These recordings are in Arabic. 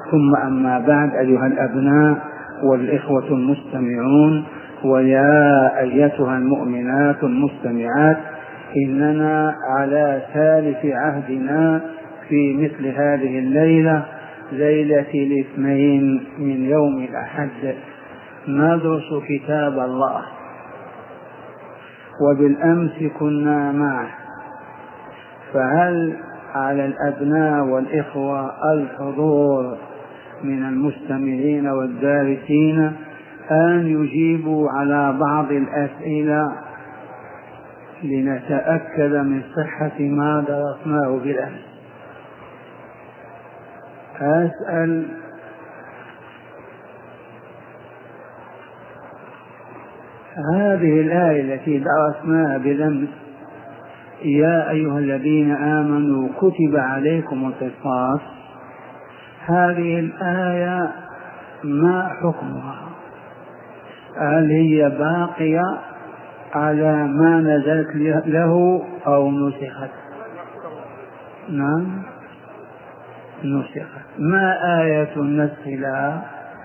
ثم أما بعد، أيها الأبناء والإخوة المستمعون، ويا أيتها المؤمنات المستمعات، إننا على ثالث عهدنا في مثل هذه الليلة، ليلة الاثنين من يوم الأحد، ندرس كتاب الله. وبالأمس كنا معه، فهل على الأبناء والإخوة الحضور من المستمعين والدارسين أن يجيبوا على بعض الأسئلة لنتأكد من صحة ما درسناه بالأمس؟ أسأل هذه الآية التي درسناها بالأمس: يا أيها الذين آمنوا كتب عليكم القصاص، هذه الآية ما حكمها؟ هل هي باقية على ما نزلت له أو نسخت؟ نعم، نسخت. ما آية النسخ لها؟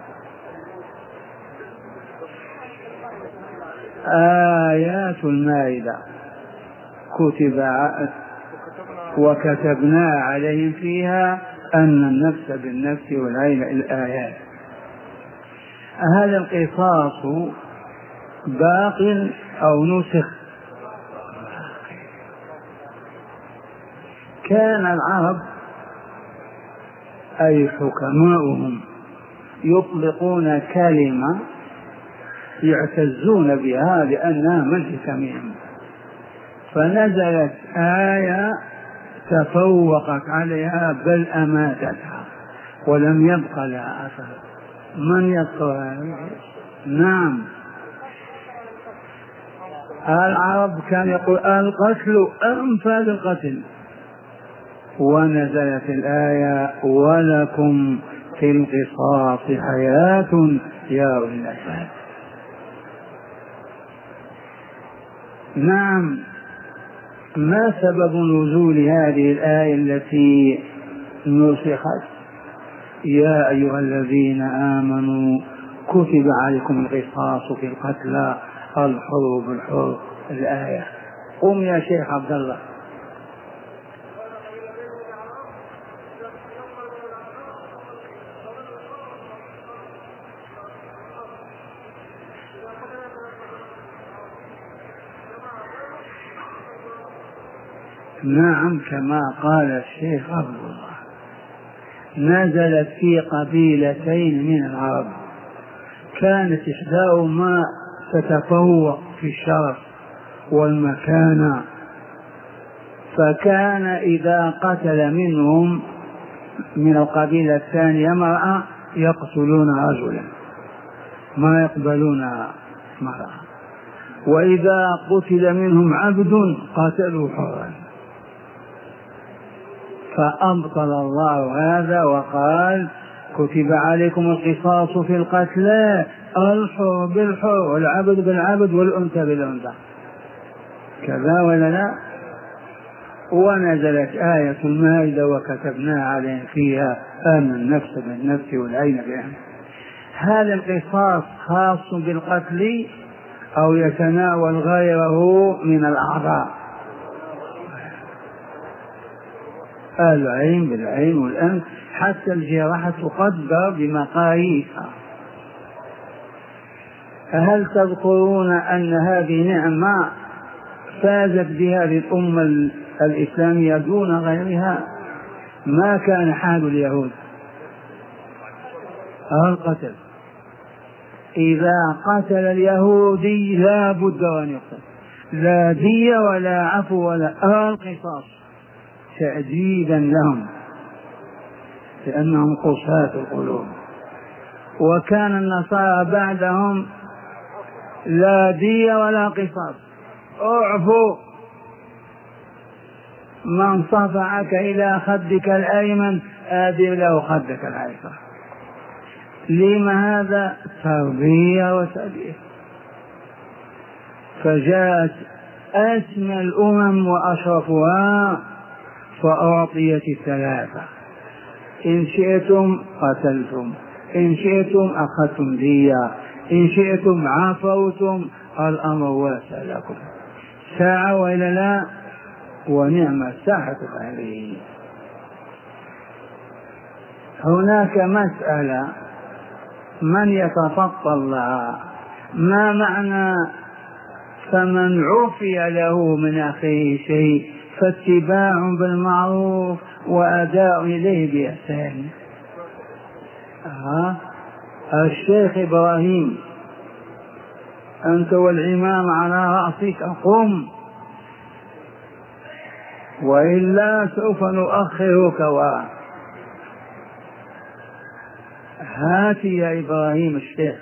آيات المائدة، كتب وكتبنا عليهم فيها أن النفس بالنفس والعين، الآيات. هل القصاص باق أو نسخ؟ كان العرب أي حكماؤهم يطلقون كلمة يعتزون بها لأنها من حكمهم، فنزلت آية تفوقت عليها بل أماتتها ولم يبق لها أثر. من يذكرها؟ نعم، العرب كان يقول القتل أنفى القتل، ونزلت الآية ولكم في القصاص حياة يا أولي الألباب. نعم، ما سبب نزول هذه الآية التي نسخت؟ يا أيها الذين آمنوا كتب عليكم القصاص في القتلى الحر بالحر، الآية. قم يا شيخ عبد الله. نعم، كما قال الشيخ عبد الله، نزلت في قبيلتين من العرب، كانت إحداهما تتفوق في الشرف والمكانة، فكان إذا قتل منهم من القبيلة الثانية امرأة يقتلون رجلا، ما يقبلون مرأة، وإذا قتل منهم عبد قتلوا حرا. فأبطل الله هذا وقال كتب عليكم القصاص في القتلى الحر بالحر والعبد بالعبد والأنثى بالأنثى، كذا ولا لا؟ ونزلت آية المائدة وكتبنا عليهم فيها أن النفس بالنفس والعين بالعين. هذا القصاص خاص بالقتل أو يتناول غيره من الأعضاء؟ العين بالعين والأنف، حتى الجراحة تقدر بمقاييسها. هل تذكرون أن هذه نعمة فازت بهذه الأمة الإسلامية دون غيرها؟ ما كان حال اليهود القتل، إذا قتل اليهودي لا بد أن يقتل، لا دية ولا عفو ولا القصاص، تأديبا لهم لأنهم قساة القلوب. وكان النصارى بعدهم لا دية ولا قصاص، اعفو، من صفعك إلى خدك الأيمن آدم له خدك الأيسر. لما هذا؟ تربية وتأديب. فجاءت أسمى الأمم وأشرفها فأعطيت الثلاثة: إن شئتم قتلتم، إن شئتم أخذتم دية، إن شئتم عفوتم، الأمر واسع لكم. ساعة وإلا لا؟ ونعم الساعة هذه. هناك مسألة من يتفضل لها، ما معنى فمن عفي له من أخيه شيء فاتباع بالمعروف وأداء إليه بإحسان. الشيخ إبراهيم أنت والعمام على رأسك، قم وإلا سوف نؤخرك. هات يا إبراهيم الشيخ.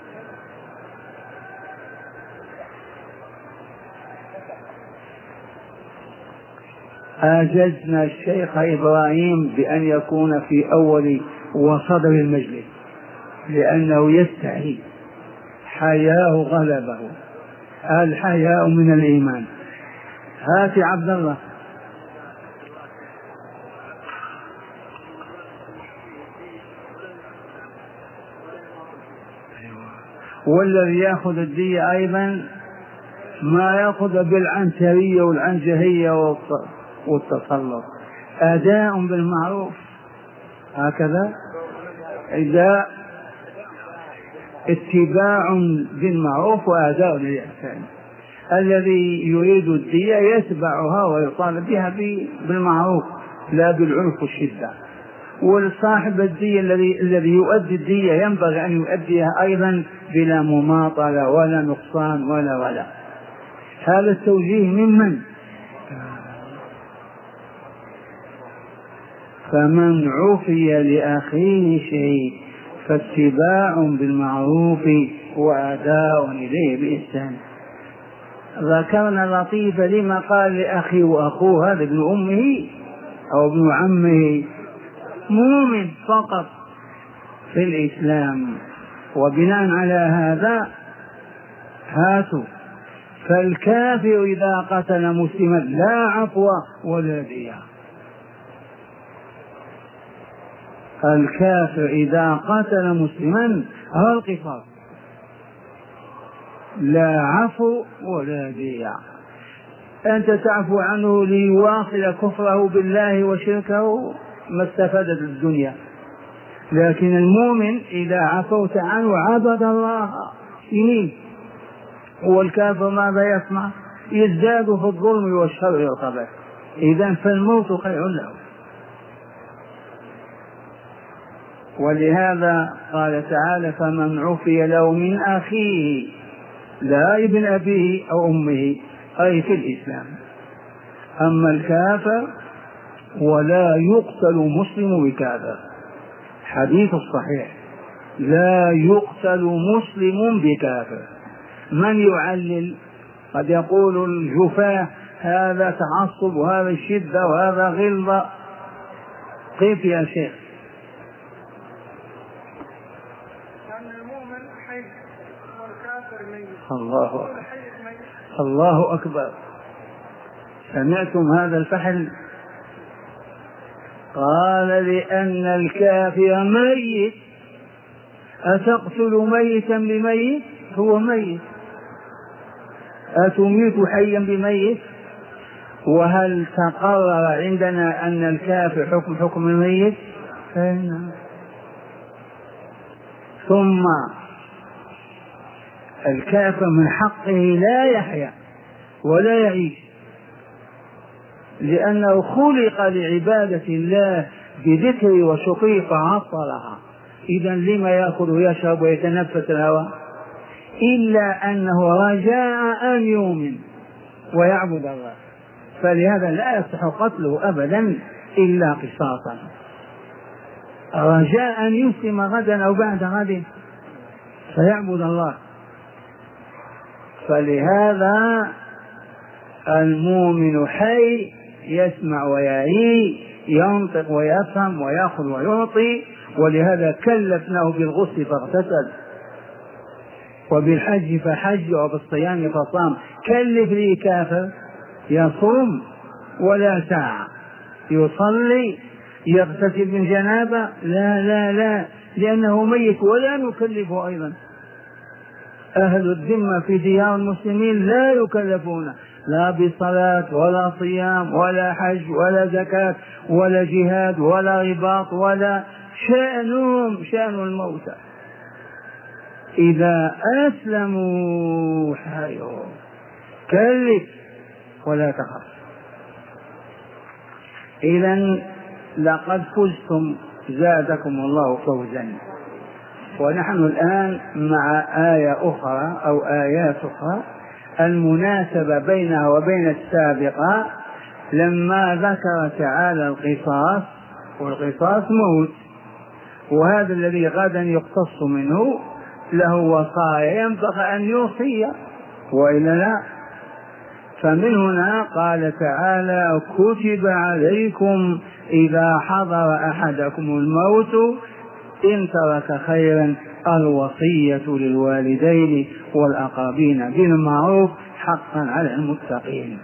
أجزنا الشيخ إبراهيم بأن يكون في أول وصدر المجلس لأنه يستحي، حياه غلبه، الحياء من الإيمان. هات عبد الله. والذي يأخذ الدية أيضا ما يأخذ بالعنترية والعنجهية والتسلط، أداء بالمعروف. هكذا إذا اتباع بالمعروف وأداء بالإحسان. الذي يريد الدية يتبعها ويطالب بها بالمعروف لا بالعنف والشدة. والصاحب الدية الذي يؤدي الدية ينبغي أن يؤديها أيضا بلا مماطلة ولا نقصان ولا. هذا التوجيه ممن؟ فمن عفي لأخيه شيء فاتباع بالمعروف وأداء إليه بإحسان. ذكرنا لطيفة لما قال لأخي وأخوه، هذا ابن أمه أو ابن عمه مؤمن فقط في الإسلام. وبناء على هذا هاتوا. فالكافر إذا قتل مسلما لا عفو ولا دية. الكافر إذا قتل مسلما هو القصاص، لا عفو ولا دية. أنت تعفو عنه ليواصل كفره بالله وشركه ما استفادت الدنيا، لكن المؤمن إذا عفوت عنه عبد الله سنين. والكافر ماذا يصنع؟ يزداد في الظلم والشر والقبح. إذن فالموت خير له. ولهذا قال تعالى فمن عفي له من أخيه، لا ابن أبيه أو أمه، أي في الإسلام. أما الكافر ولا يقتل مسلم بكافر، حديث الصحيح لا يقتل مسلم بكافر. من يعلل؟ قد يقول الجفاة هذا تعصب وهذا الشدة وهذا غلظة. كيف يا شيخ؟ الله أكبر. سمعتم هذا الفحل؟ قال لأن الكافر ميت. أتقتل ميتا بميت؟ هو ميت. أتميت حيا بميت؟ وهل تقرر عندنا أن الكافر حكم الميت؟ ثم الكافر من حقه لا يحيا ولا يعيش، لأنه خلق لعبادة الله بذكر وشكر فعطلها. إذن لما يأكل ويشرب ويتنفس الهواء؟ إلا أنه رجاء أن يؤمن ويعبد الله. فلهذا لا يصح قتله أبدا إلا قصاصا، رجاء أن يسلم غدا أو بعد غد فيعبد الله. فلهذا المؤمن حي يسمع ويعي، ينطق ويفهم ويأخذ ويعطي. ولهذا كلفناه بالغسل فاغتسل، وبالحج فحج، وبالصيام فصام. كلف لي كافر يصوم ولا ساعة، يصلي يغتسل من جنابة؟ لا لا لا، لأنه ميت ولا نكلفه أيضا. أهل الذمة في ديار المسلمين لا يكلفون لا بصلاة ولا صيام ولا حج ولا زكاة ولا جهاد ولا رباط، ولا شأنهم شأن الموتى. إذا أسلموا حيوا، كلف ولا تخف. إذن لقد فزتم، زادكم الله فوزا. ونحن الآن مع آية أخرى أو آيات أخرى المناسبة بينها وبين السابقة، لما ذكر تعالى القصاص، والقصاص موت، وهذا الذي غدا يقتص منه له وصايا ينبغي أن يوصي وإلا لا. فمن هنا قال تعالى: كتب عليكم إذا حضر أحدكم الموت إن ترك خيرا الوصية للوالدين والأقربين بالمعروف حقا على المتقين.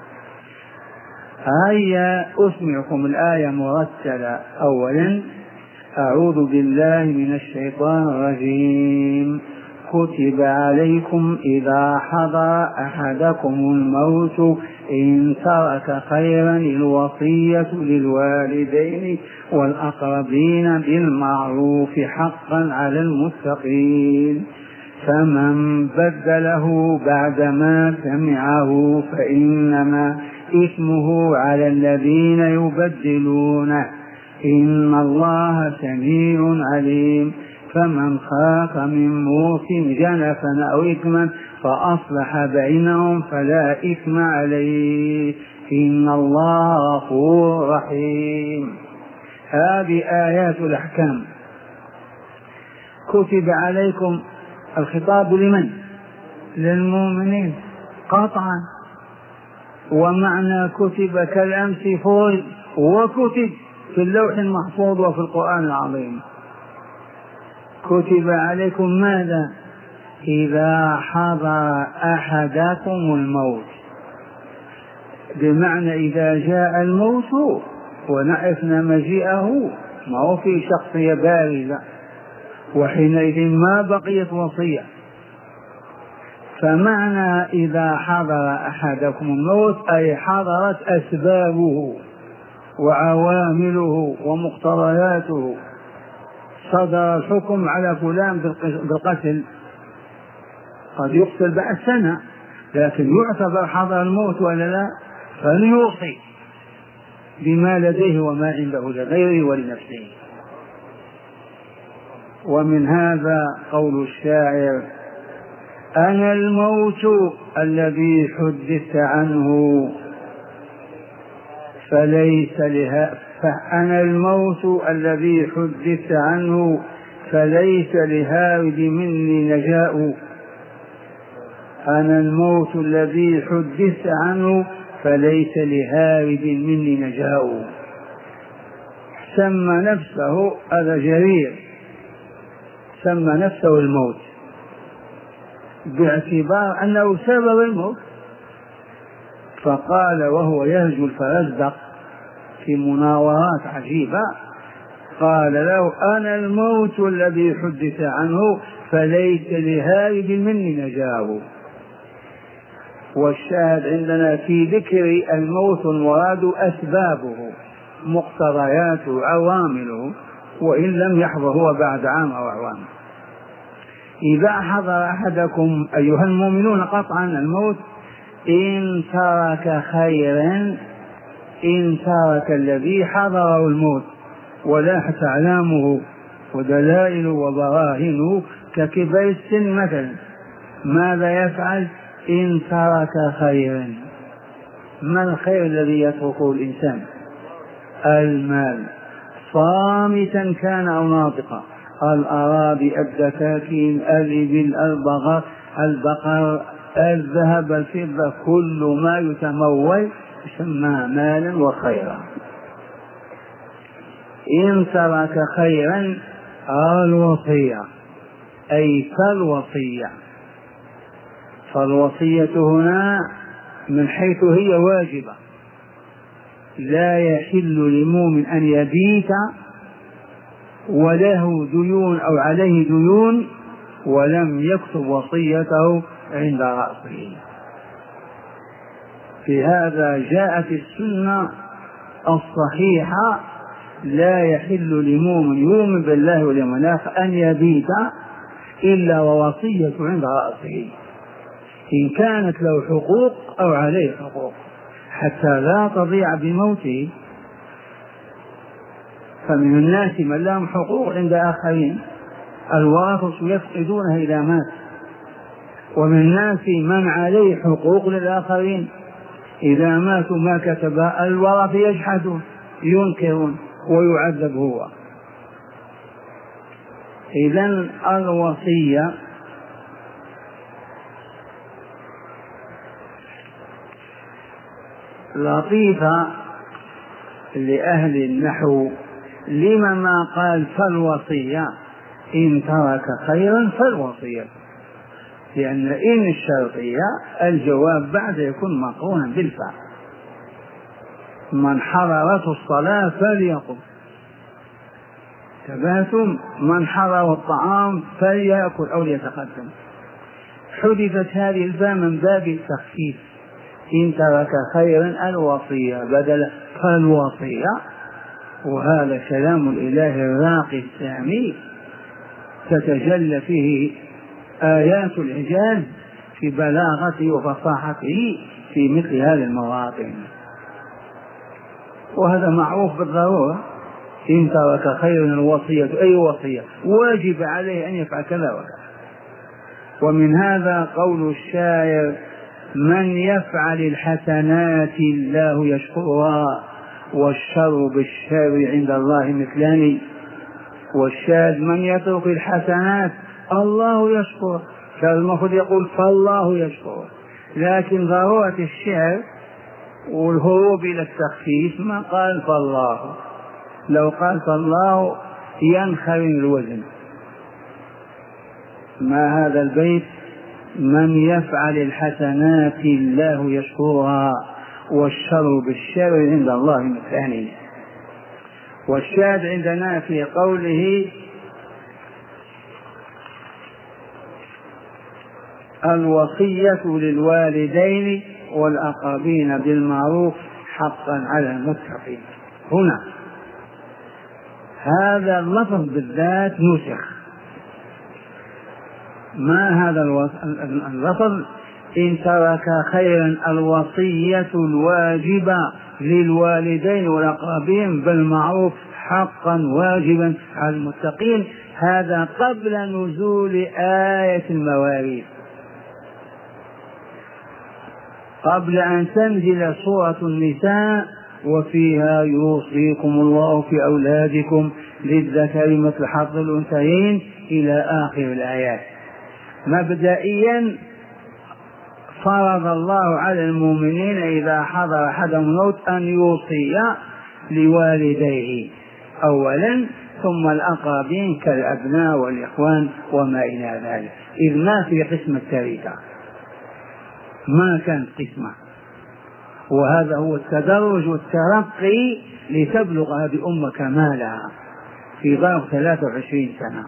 هيا أسمعكم الآية مرتلة. أولا: أعوذ بالله من الشيطان الرجيم. كتب عليكم إذا حضر أحدكم الموت إن ترك خيرا الوصية للوالدين والأقربين بالمعروف حقا على المتقين، فمن بدله بعدما سمعه فإنما إثمه على الذين يبدلونه، إن الله سميع عليم. فمن خاف من موص جنفا أو إثما فأصلح بينهم فلا إثم عليه، إن الله غفور رحيم. هذه آيات الأحكام. كتب عليكم، الخطاب لمن؟ للمؤمنين قطعا. ومعنى كتب كالأمس فرض وكتب في اللوح المحفوظ وفي القرآن العظيم. كتب عليكم ماذا؟ إذا حضر أحدكم الموت، بمعنى إذا جاء الموت ونعرفنا مجيئه، ما هو في شخصية بارزة، وحينئذ ما بقيت وصية. فمعنى إذا حضر أحدكم الموت أي حضرت أسبابه وعوامله ومقتضياته، صدر الحكم على فلان بالقتل، قد يقتل بعد سنة، لكن يعتبر حضر الموت ولا لا؟ فليوصي بما لديه وما عنده لغيره ولنفسه. ومن هذا قول الشاعر: أنا الموت الذي حدثت عنه فليس فأنا الموت الذي حدثت عنه فليس لهارب مني نجاء. أنا الموت الذي حدثت عنه فليس لهارب مني نجاء. سمى نفسه، هذا جرير، سمى نفسه الموت باعتبار أنه سبب الموت. فقال وهو يهجو الفرزدق في مناورات عجيبة، قال له: أنا الموت الذي حدث عنه فليس لهارب مني نجاه. والشاهد عندنا في ذكر الموت المراد أسبابه مقتضياته عوامله، وإن لم يحضر هو بعد عام أو أعوام. إذا حضر أحدكم أيها المؤمنون قطعا الموت إن ترك خيرا، إن ترك الذي حضره الموت، ولاحت أعلامه ودلائل وبراهينه ككبر السن مثلا، ماذا يفعل؟ إن ترك خيرا. ما الخير الذي يتركه الإنسان؟ المال، صامتا كان أو ناطقا، الأراضي، الدكاكين، الإبل، البقر، الذهب، الفضة، كل ما يتمول يسمى مالا وخيرا. إن ترك خيرا الوصية، أي فالوصية. فالوصية هنا من حيث هي واجبة، لا يحل لمؤمن أن يبيت وله ديون أو عليه ديون ولم يكتب وصيته عند رأسه. في هذا جاءت السنة الصحيحة: لا يحل لمؤمن يؤمن بالله واليوم الآخر أن يبيت إلا ووصيته عند رأسه، إن كانت له حقوق أو عليه حقوق، حتى لا تضيع بموته. فمن الناس من لهم حقوق عند آخرين الوارث يفقدونها إذا مات، ومن الناس من عليه حقوق للآخرين إذا ماتوا ما كتبها الورث يجحدون ينكرون ويعذب هو. إذن الوصية لطيفة لأهل النحو، لما ما قال فالوصية إن ترك خيرا فالوصية، لأن إن الشرطية الجواب بعد يكون مقرونا بالفعل. من حضرته الصلاة فليقم، تباتم من حضر الطعام فليأكل أو ليتقدم. حذفت هذه الفاء من باب التخفيف، إن ترك خيرا الوصية بدل فالوصية. وهذا كلام الإله الراقي السامي تتجلى فيه آيات الإعجاز في بلاغته وفصاحته في مثل هذه المواطن. وهذا معروف بالضرورة، إن ترك خيرا الوصية أي وصية واجب عليه أن يفعل كذا وكذا. ومن هذا قول الشاعر: من يفعل الحسنات الله يشكرها والشر بالشر عند الله مثلان. والشاذ من يترك الحسنات الله يشكر، كان المفروض يقول فالله يشكر، لكن ضرورة الشعر والهروب إلى التخفيف ما قال فالله. لو قال فالله ينخرم الوزن. ما هذا البيت: من يفعل الحسنات الله يشكرها والشر بالشر عند الله مثلان. والشاهد عندنا في قوله: الوصية للوالدين والأقربين بالمعروف حقا على المتقين. هنا هذا اللفظ بالذات نسخ. ما هذا اللفظ؟ إن ترك خيرا الوصية الواجبة للوالدين والأقربين بالمعروف حقا واجبا على المتقين. هذا قبل نزول آية المواريث، قبل أن تنزل سورة النساء وفيها يوصيكم الله في أولادكم للذكر مثل حظ الأنثيين إلى آخر الآيات. مبدئيا فرض الله على المؤمنين إذا حضر أحدهم الموت أن يوصي لوالديه أولا، ثم الأقربين كالأبناء والإخوان وما إلى ذلك، إذ ما في قسم التركة، ما كان قسمة. وهذا هو التدرج والترقي لتبلغ هذه الأمة كمالها في ظرف 23 سنة.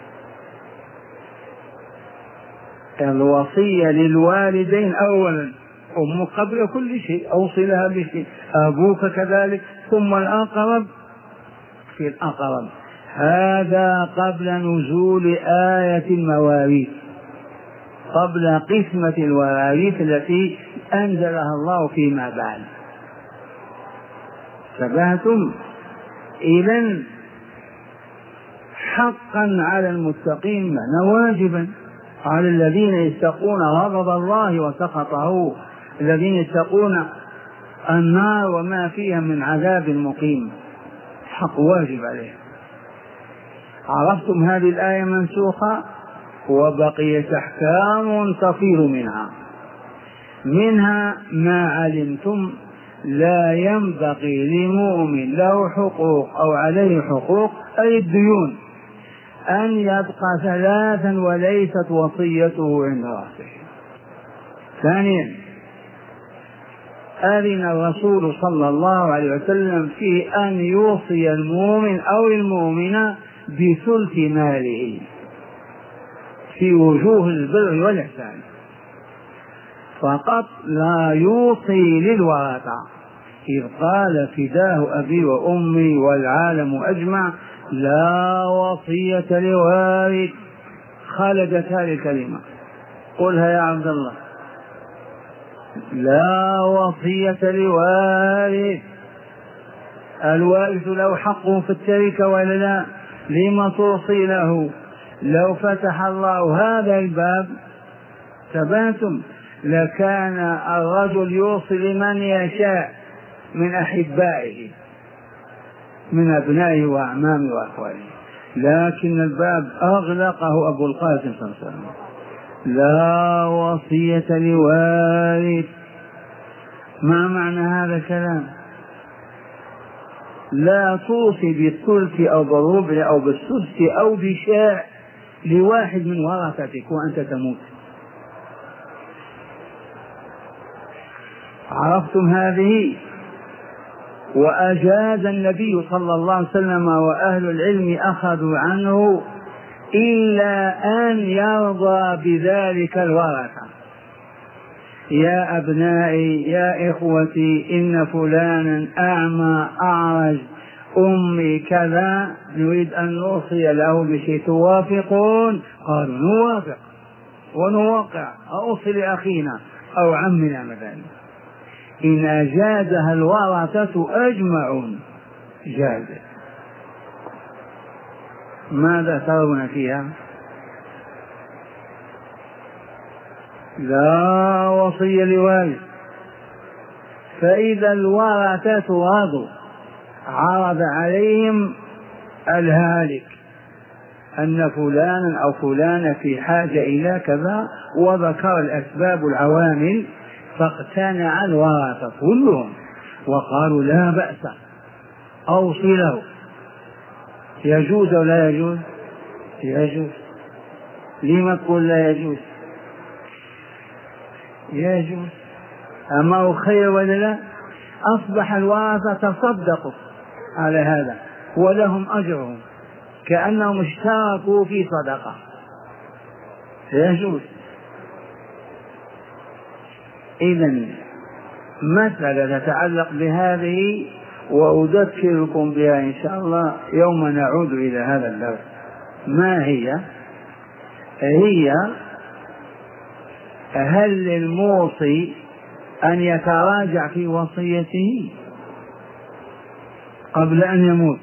الوصية للوالدين أولا، أمك قبل كل شيء أوصي لها بشيء، أبوك كذلك، ثم الأقرب في الأقرب. هذا قبل نزول آية المواريث، قبل قسمة الواريث التي أنزلها الله فيما بعد. فبهتم إذن حقا على المتقين معنى واجبا على الذين يتقون غضب الله وسخطه، الذين يتقون النار وما فيها من عذاب مقيم، حق واجب عليه. عرفتم هذه الآية منسوخة وبقيت أحكام تفيض منها ما علمتم لا ينبغي لمؤمن له حقوق أو عليه حقوق أي الديون أن يبقى 3 وليست وصيته عند رأسه. ثانيا أذن الرسول صلى الله عليه وسلم في أن يوصي المؤمن أو المؤمنة بثلث ماله في وجوه البر والإحسان فقط، لا يوصي للورثة، إذ قال فداه أبي وأمي والعالم أجمع لا وصية لوارث. خالدت هذه الكلمة، قلها يا عبد الله، لا وصية لوارث. الوارث له حق في التركة ولا لا؟ لما توصي له؟ لو فتح الله هذا الباب ثباتم لكان الرجل يوصي لمن يشاء من أحبائه من أبنائه وأعمامه وأخواله، لكن الباب أغلقه أبو القاسم صلى الله عليه وسلم. لا وصية لوارث. ما معنى هذا الكلام؟ لا توصي بالثلث أو بالربع أو بالسدس أو بشاء لواحد من ورثتك وأنت تموت. عرفتم هذه؟ وأجاز النبي صلى الله عليه وسلم وأهل العلم أخذوا عنه إلا أن يرضى بذلك الورثة. يا أبنائي يا إخوتي إن فلانا أعمى أعرج أمي كذا نريد أن نوصي له بشيء، توافقون؟ قالوا نوافق ونوقع، أوصي لأخينا أو عمنا مثلا. إن أجازها الورثة أجمعون جازت. ماذا ترون فيها؟ لا وصية لوارث. فإذا الورثة رضوا عرض عليهم الهالك أن فلانا أو فلانة في حاجة إلى كذا وذكر الأسباب العوامل، فاقتنع الورثة كلهم وقالوا لا بأس أوصي له. يجوز أو لا يجوز؟ يجوز. لما تقول لا يجوز؟ يجوز. أما هو خير ولا لا؟ أصبح الورثة تصدقوا على هذا ولهم أجرهم كأنهم اشتركوا في صدقة. يجوز. إذن مسألة تتعلق بهذه وأذكركم بها إن شاء الله يوم نعود إلى هذا الدرس. ما هي؟ هي هل للموصي أن يتراجع في وصيته قبل أن يموت؟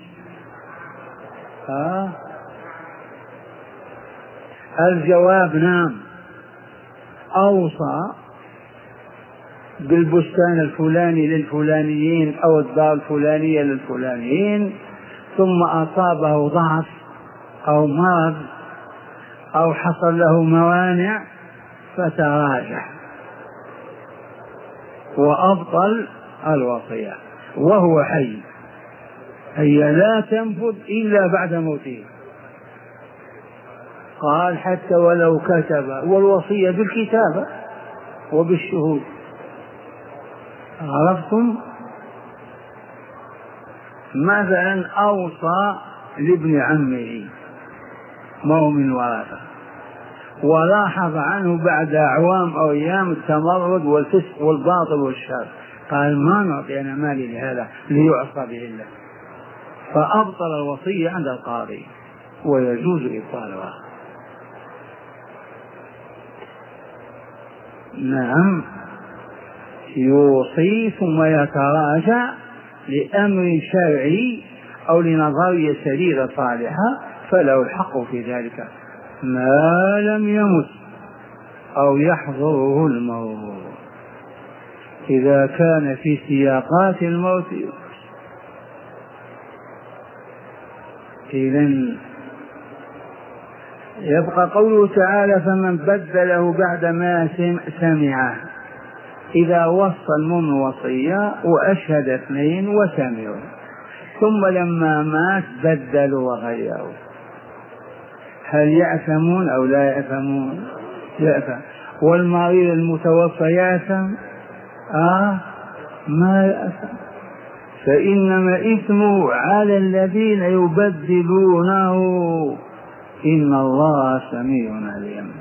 الجواب نعم. أوصى بالبستان الفلاني للفلانيين أو الدار الفلانية للفلانيين، ثم أصابه ضعف أو مرض أو حصل له موانع فتراجع وأبطل الوصية وهو حي. هي لا تنفذ إلا بعد موته. قال حتى ولو كتب، والوصية بالكتابة وبالشهود. عرفتم؟ مثلا أوصى لابن عمه ما هو من ورثة ولاحظ عنه بعد أعوام أو أيام التمرد والفسق والباطل والشر، قال ما نعطي أنا مالي لهذا ليعصى به الله، فأبطل الوصية عند القاضي ويجوز إبطالها. نعم يوصي ثم يتراجع لأمر شرعي أو لنظرية سديدة صالحة فله الحق في ذلك ما لم يمت أو يحضره الموت. إذا كان في سياقات الموت إذن يبقى قوله تعالى فمن بدله بعد ما سمعه. إذا وصى المؤمن وصية وأشهد اثنين وسمعوا ثم لما مات بدلوا وغيروا، هل يأثمون أو لا يأثمون؟ يأثم. والمريض المتوفى يأثم؟ ما يأثم، فإنما إثمه على الذين يبدلونه، إن الله سميع عليم.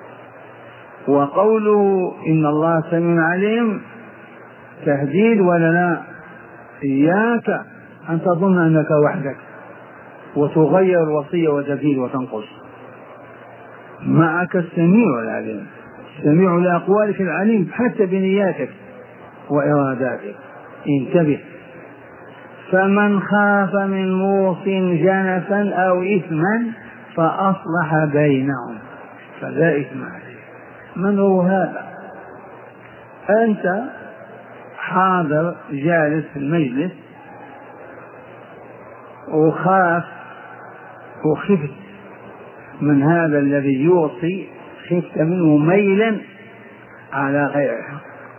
وقوله إن الله سميع عليم تهديد ولا لا؟ إياك أن تظن أنك وحدك وتغير الوصية وتزيد وتنقص، معك السميع العليم، السميع لأقوالك العليم حتى بنياتك وإراداتك. انتبه. فمن خاف من موص جنفا أو إثما فأصلح بينهم فلا إثم عليه. من هو هذا؟ أنت حاضر جالس في المجلس وخفت من هذا الذي يوصي، خفت منه ميلا على غيره،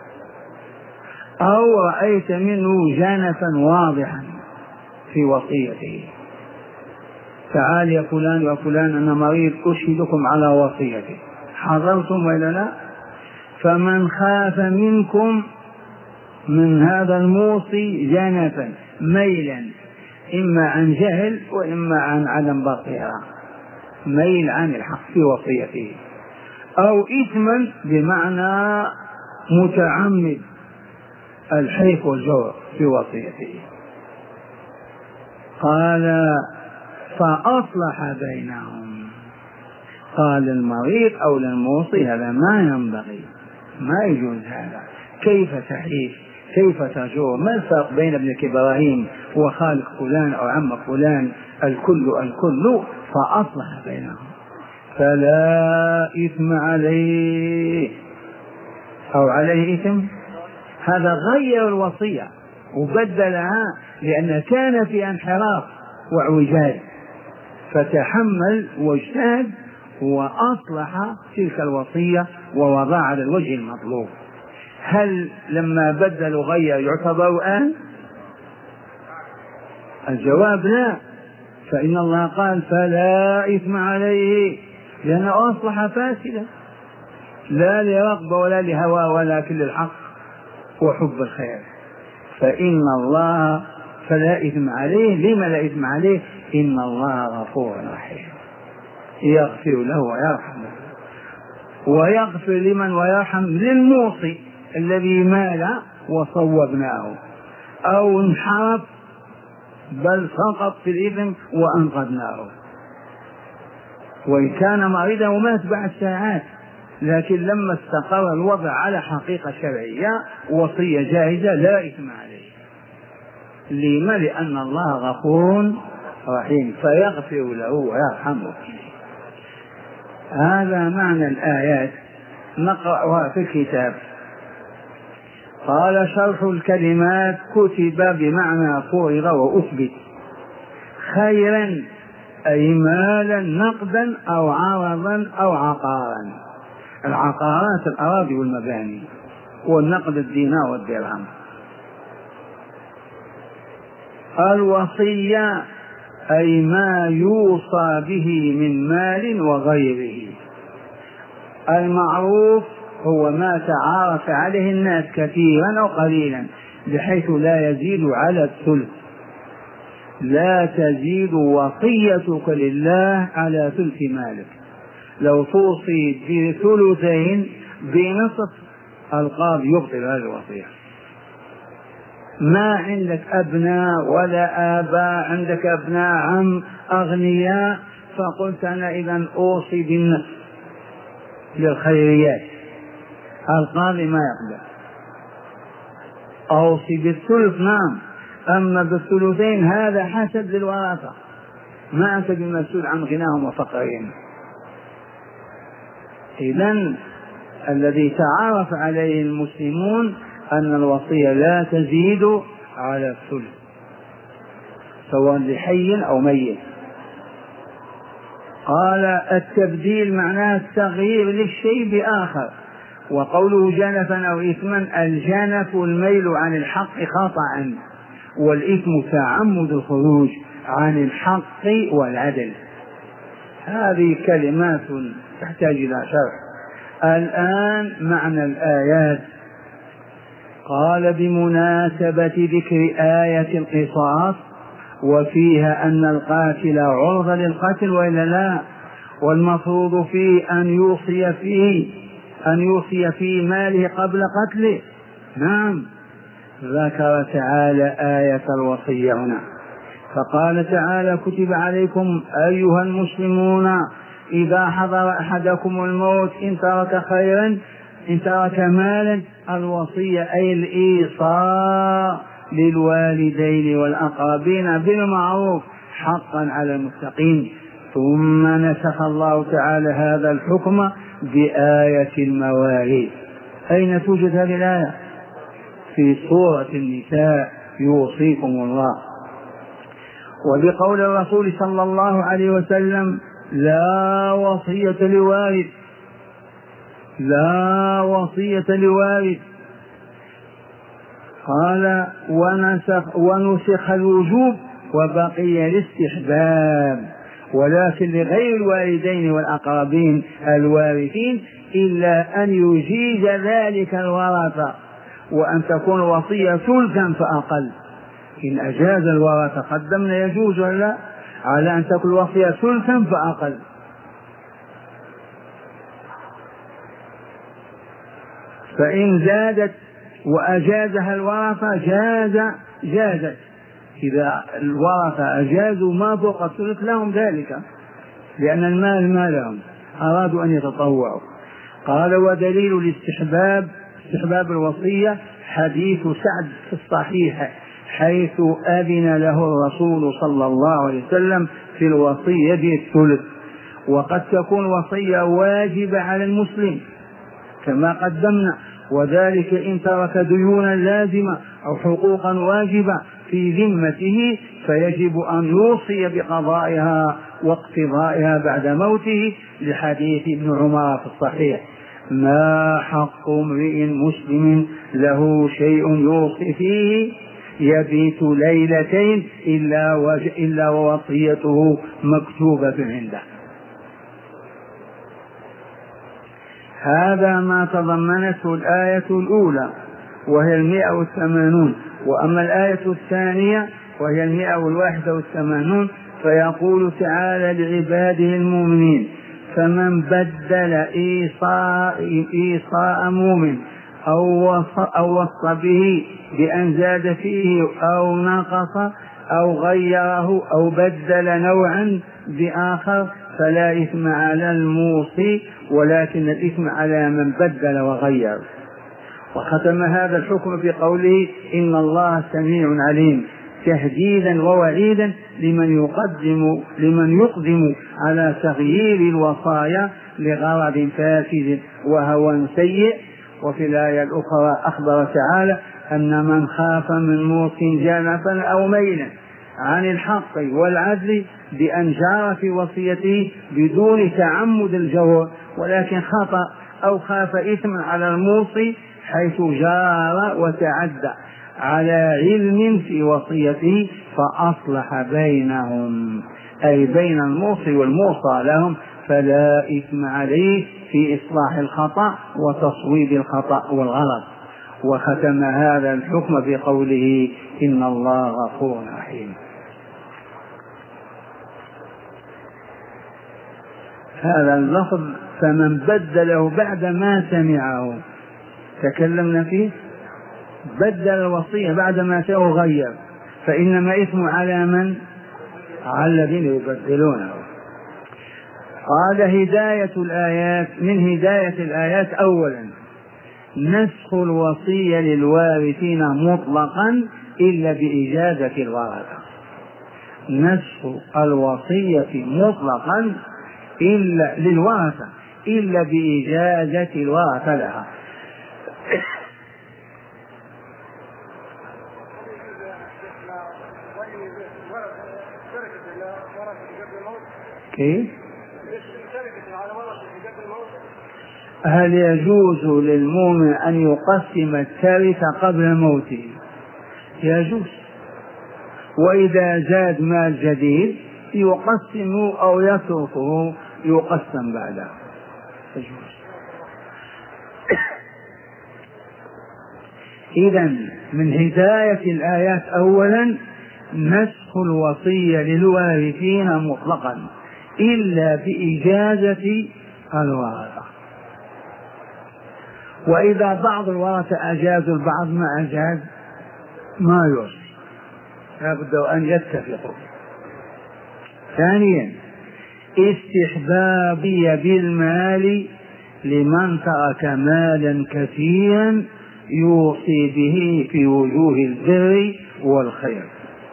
أو رأيت منه جانفا واضحا في وصيته، تعال يا فلان يا فلان أنا مريض أشهدكم على وصيتي، حضرتم ولا لا؟ فمن خاف منكم من هذا الموصي جانفا ميلا، إما عن جهل وإما عن عدم بصيرة، ميل عن الحق في وصيته، أو إثما بمعنى متعمد الحيف والجور في وصيته، قال فأصلح بينهم. قال المريض أو للموصي هذا ما ينبغي، ما يجوز هذا، كيف تحيف، كيف تجور؟ ما الفرق بين ابنك إبراهيم وخالق فلان أو عم فلان؟ الكل. فأصلح بينهم فلا إثم عليه أو عليه إثم. هذا غير الوصية وبدلها لأن كان في انحراف واعوجاج، فتحمل واجتهد وأصلح تلك الوصية ووضع على الوجه المطلوب. هل لما بدل وغير يعتبر آن؟ الجواب لا. فإن الله قال فلا إثم عليه لأنه أصلح فاسدا، لا لرغبة ولا لهوى ولكن للحق وحب الخير. فإن الله فلا إثم عليه. لما لا إثم عليه؟ إن الله غفور رحيم، يغفر له ويرحمه، ويغفر لمن ويرحم للموصي الذي مال وصوبناه أو انحرف بل سقط في الإثم وأنقذناه، وإن كان مريضا ومات بعد ساعات، لكن لما استقر الوضع على حقيقة شرعية وصية جاهزة لا إثم عليه. لما؟ لأن الله غفور رحيم فيغفر له ويرحمه. هذا معنى الآيات، نقرأها في الكتاب. قال شرح الكلمات كتب بمعنى فرض وأثبت، خيرا أي مالا نقدا أو عرضا أو عقارا. العقارات الأراضي والمباني، والنقد الدينار والدرهم. الوصية أي ما يوصى به من مال وغيره. المعروف هو ما تعارف عليه الناس كثيرا أو قليلا بحيث لا يزيد على الثلث. لا تزيد وصيتك لله على ثلث مالك. لو توصي بثلثين بنصف القاضي يبطل هذه الوصية. ما عندك أبناء ولا آباء، عندك أبناء عم أغنياء، فقلت أنا إذن أوصي بالنصف للخيريات، القاضي ما يقبل. أوصي بالثلث نعم، أما بالثلثين هذا حسد للوراثة، ما أنت بمسؤول عن غناهم وفقرهم. إذن الذي تعارف عليه المسلمون أن الوصية لا تزيد على الثلث سواء لحي أو ميت. قال التبديل معناه التغيير للشيء بآخر. وقوله جنفا أو إثما، الجنف الميل عن الحق خطأ، والإثم تعمد الخروج عن الحق والعدل. هذه كلمات تحتاج إلى شرح. الآن معنى الآيات. قال بمناسبة ذكر آية القصاص وفيها أن القاتل عرضة للقتل وإلا لا، والمفروض فيه أن يوصي في ماله قبل قتله. نعم، ذكر تعالى آية الوصية هنا، فقال تعالى كتب عليكم أيها المسلمون إذا حضر أحدكم الموت إن ترك مالا الوصية أي الإيصاء للوالدين والأقربين بالمعروف حقا على المتقين. ثم نسخ الله تعالى هذا الحكم بآية المواريث. أين توجد هذه الآية؟ في سورة النساء، يوصيكم الله. وبقول الرسول صلى الله عليه وسلم لا وصية لوارث. قال ونسخ الوجوب وبقي الاستحباب، ولكن لغير الوالدين والأقربين الوارثين إلا أن يجيز ذلك الورثة، وأن تكون وصية ثلثا فأقل. إن أجاز الورثة قدمنا يجوز ولا على أن تكون وصية ثلثا فأقل. فإن زادت وأجازها الورثة جازت. إذا الورثة أجازوا ما فوق الثلث لهم ذلك، لأن المال ما لهم، أرادوا أن يتطوعوا. قال ودليل الاستحباب استحباب الوصية حديث سعد في الصحيح حيث أذن له الرسول صلى الله عليه وسلم في الوصية بالثلث. وقد تكون وصية واجبة على المسلم كما قدمنا، وذلك إن ترك ديونا لازمة أو حقوقا واجبة في ذمته فيجب أن يوصي بقضائها واقتضائها بعد موته، لحديث ابن عمر في الصحيح ما حق امرئ مسلم له شيء يوصي فيه يبيت ليلتين إلا ووصيته مكتوبة عنده. هذا ما تضمنته الآية الأولى وهي 180. وأما الآية الثانية وهي 181 فيقول تعالى لعباده المؤمنين فمن بدل إيصاء مؤمن أو وصى به بأن زاد فيه أو نقص أو غيره أو بدل نوعا بآخر فلا إثم على الموصي ولكن الإثم على من بدل وغير. وختم هذا الحكم بقوله إن الله سميع عليم، تهديدا ووعيدا لمن يقدم على تغيير الوصايا لغرض فاسد وهوى سيء. وفي الآية الأخرى أخبر تعالى أن من خاف من موص جنفا أو ميلا عن الحق والعدل بأن جار في وصيته بدون تعمد الجور، ولكن خطأ أو خاف إثما على الموصي حيث جار وتعدى على علم في وصيته فأصلح بينهم، أي بين الموصي والموصى لهم، فلا إثم عليه في إصلاح الخطأ وتصويب الخطأ والغلط. وختم هذا الحكم بقوله إن الله غفور رحيم. هذا اللفظ فمن بدله بعد ما سمعه تكلمنا فيه، بدل الوصية بعد ما سمعه غير، فإنما إثم على من؟ على الذين يبدلونه. قال هداية الآيات، من هداية الآيات أولا نسخ الوصية للوارثين مطلقا إلا بإجازة الورثة. نسخ الوصية مطلقا إلا للورثة إلا بإجازة الورثة لها. كيف؟ هل يجوز للمؤمن أن يقسم التركة قبل موته؟ يجوز، وإذا زاد مال جديد يقسم أو يتركه يقسم بعده، يجوز. إذن من هداية الآيات أولا نسخ الوصية للوارثين مطلقا إلا بإجازة الورثة، وإذا بعض الورثة أجازوا البعض ما أجاز ما يوصي، لابد أن يتفقوا. ثانيا استحبابية بالمال لمن ترك مالا كثيرا يوصي به في وجوه البر والخير.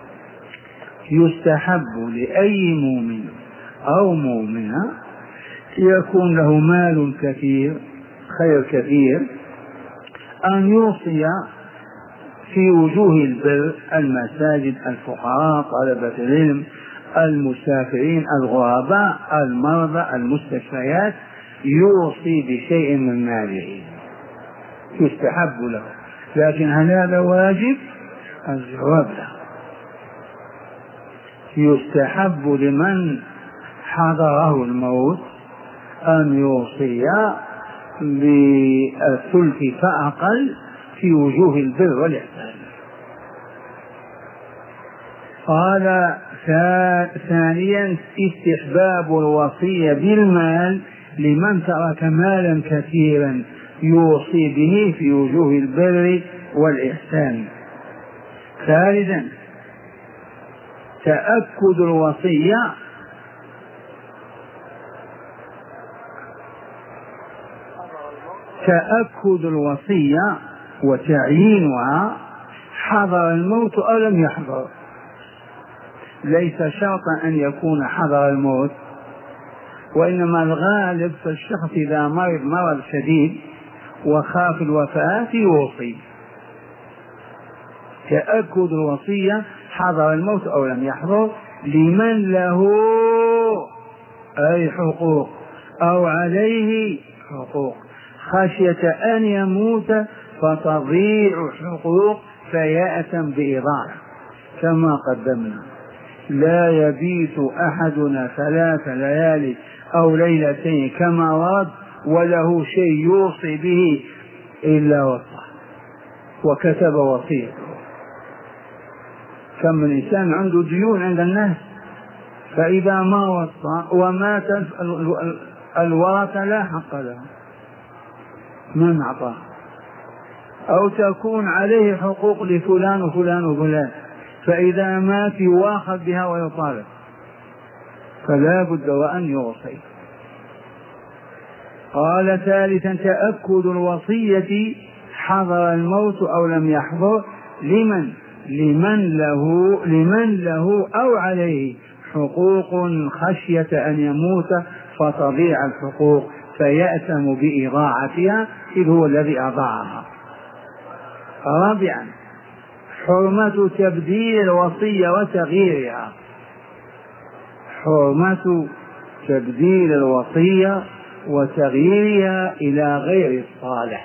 يستحب لأي مؤمن أو مؤمنة يكون له مال كثير خير كثير أن يوصي في وجوه البر: المساجد، الفقراء، طلبة العلم، المسافرين، الغرباء، المرضى، المستشفيات، يوصي بشيء من ماله يستحب له. لكن هل هذا واجب؟ الجواب لا. يستحب لمن حضره الموت أن يوصي بالثلث فأقل في وجوه البر والإحسان. قال ثانيا استحباب الوصية بالمال لمن ترك مالا كثيرا يوصي به في وجوه البر والإحسان. ثالثا تأكد الوصية وتعيينها حضر الموت أو لم يحضر. ليس شرطا أن يكون حضر الموت، وإنما الغالب في الشخص إذا مرض شديد وخاف الوفاة يوصي. تأكد الوصية حضر الموت أو لم يحضر لمن له أي حقوق أو عليه حقوق خشية أن يموت فتضيع حقوق فيأتم بإضاعة. كما قدمنا لا يبيت أحدنا 3 ليالي أو ليلتين كما ورد وله شيء يوصي به إلا وصى وكتب وصيته. كم من إنسان عنده ديون عند الناس، فإذا ما وصى ومات الورثة لا حق له من أعطاه، أو تكون عليه حقوق لفلان وفلان وفلان، فإذا مات يواخذ بها ويطالب، فلا بد وأن يوصي. قال ثالثا تأكد الوصية حضر الموت أو لم يحضر لمن له أو عليه حقوق خشية أن يموت فتضيع الحقوق فيأتم بإضاعتها إذ هو الذي أضاعها. رابعا حرمة تبديل الوصية وتغييرها. حرمة تبديل الوصية وتغييرها إلى غير الصالح.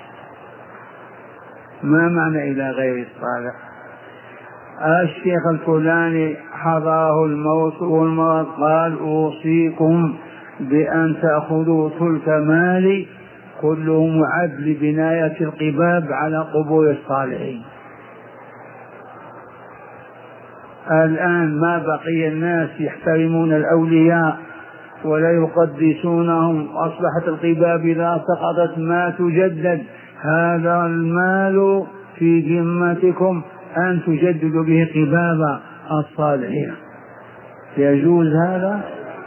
ما معنى إلى غير الصالح؟ الشيخ الفلاني حضره الموت والمرض قال أوصيكم بأن تأخذوا ثلث مالي كله معد لبناية القباب على قبور الصالحين. الآن ما بقي الناس يحترمون الأولياء ولا يقدسونهم، أصبحت القباب إذا سقطت ما تجدد. هذا المال في ذمتكم أن تجددوا به قباب الصالحين. يجوز هذا؟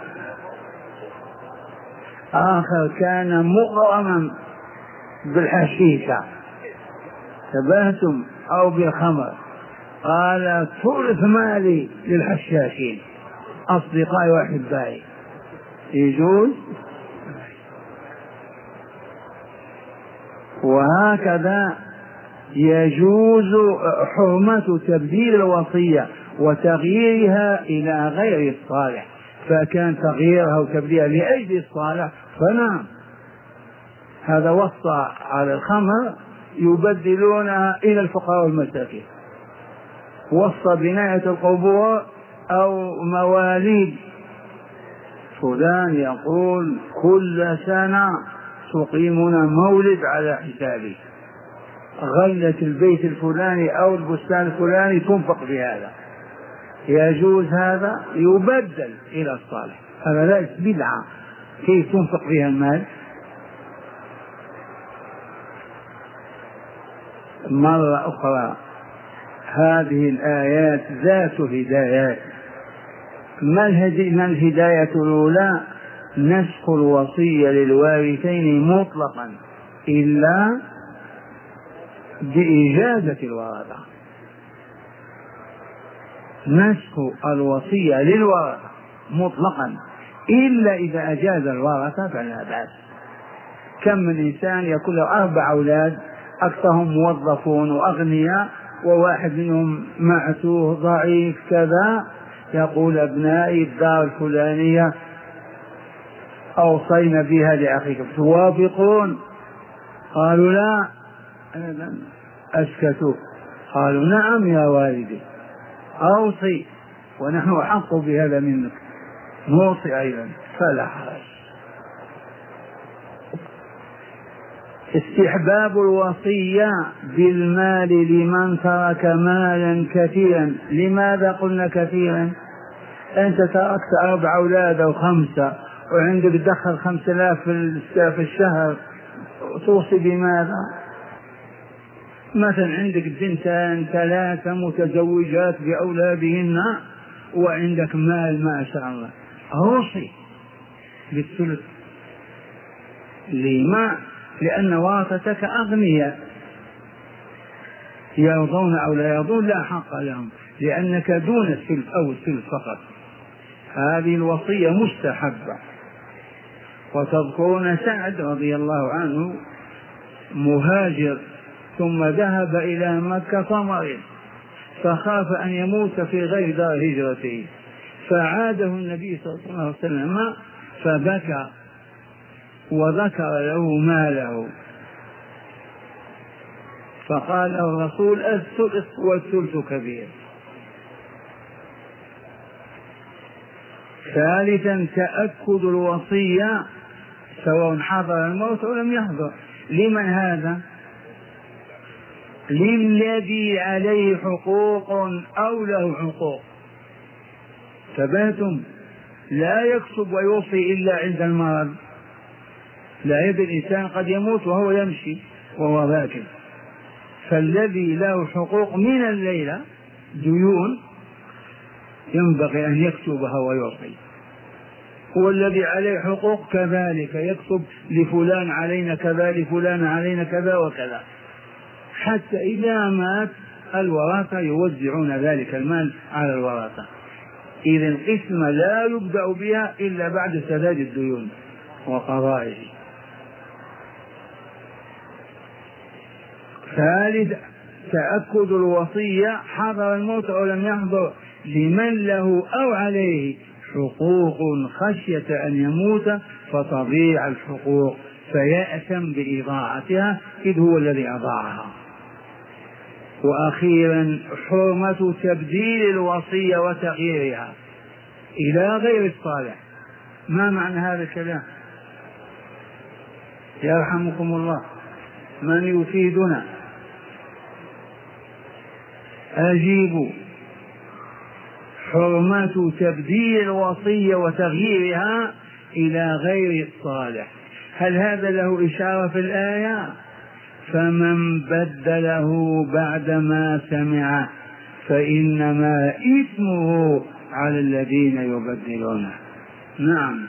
آخر كان مغرما بالحشيشة تبهتم أو بالخمر، قال ثلث مالي للحشاشين أصدقائي وأحبائي. يجوز؟ وهكذا يجوز حرمة تبديل الوصية وتغييرها إلى غير الصالح، فكان تغييرها وتبديلها لأجل الصالح فنعم. هذا وصى على الخمر يبدلونها إلى الفقراء والمساكين، وصى بناية القبور أو مواليد فلان يقول كل سنة تقيمون مولد على حسابي، غلة البيت الفلاني أو البستان الفلاني تنفق بهذا، يجوز هذا، يبدل إلى الصالح. هذا ليس بدعة، كيف تنفق فيها المال؟ مرة أخرى هذه الآيات ذات هدايات. ما الهداية الأولى؟ نسخ الوصية للوارثين مطلقا إلا بإجازة الورثة. نسخ الوصية للورثة مطلقا إلا إذا أجاز الورثة فلا بأس. كم من إنسان يكون له 4 أولاد أكثرهم موظفون وأغنياء، وواحد منهم معتوه ضعيف كذا، يقول أبنائي الدار الفلانية أوصينا بها لأخيكم توافقون؟ قالوا لا، أسكتوا. قالوا نعم يا والدي أوصي، ونحن أحق بهذا منك، نوصي أيضا، فلا حرج. استحباب الوصية بالمال لمن ترك مالا كثيرا. لماذا قلنا كثيرا؟ أنت تركت 4 أولاد أو 5 وعندك دخل 5000 في الشهر، توصي بماذا؟ مثلا عندك 2 3 متزوجات بأولادهن وعندك مال ما شاء الله، أوصي بالثلث. لما؟ لأن ورثتك أغنياء يرضون أو لا يرضون لا حق لهم، لأنك دون الثلث أو الثلث فقط. هذه الوصية مستحبة. وتذكرون سعد رضي الله عنه مهاجر ثم ذهب إلى مكة فمرض، فخاف أن يموت في غير دار هجرته، فعاده النبي صلى الله عليه وسلم فبكى وذكر له ماله، فقال الرسول الثلث والثلث كبير. ثالثا تأكد الوصية سواء حضر الموت أو لم يحضر. لمن هذا؟ للذي عليه حقوق أو له حقوق. ثباتم لا يكسب ويوصي إلا عند المرض. لا يدري الإنسان قد يموت وهو يمشي وهو راكب، فالذي له حقوق من الليلة ديون ينبغي أن يكتبها ويوصي، والذي عليه حقوق كذلك يكتب لفلان علينا كذا، لفلان علينا كذا وكذا، حتى إذا مات الورثة يوزعون ذلك المال على الورثة. إذا القسمة لا يبدأ بها إلا بعد سداد الديون وقضائه. ثالث تأكد الوصية حضر الموت أو لم يحضر لمن له أو عليه حقوق خشية أن يموت فتضيع الحقوق فيأثم بإضاعتها إذ هو الذي أضاعها. وأخيرا حرمة تبديل الوصية وتغييرها إلى غير الصالح. ما معنى هذا الكلام؟ يرحمكم الله، من يفيدنا؟ أجيبوا. حرمة تبديل الوصية وتغييرها إلى غير الصالح. هل هذا له إشارة في الآية؟ فمن بدله بعدما سمعه فإنما إثمه على الذين يبدلونه. نعم.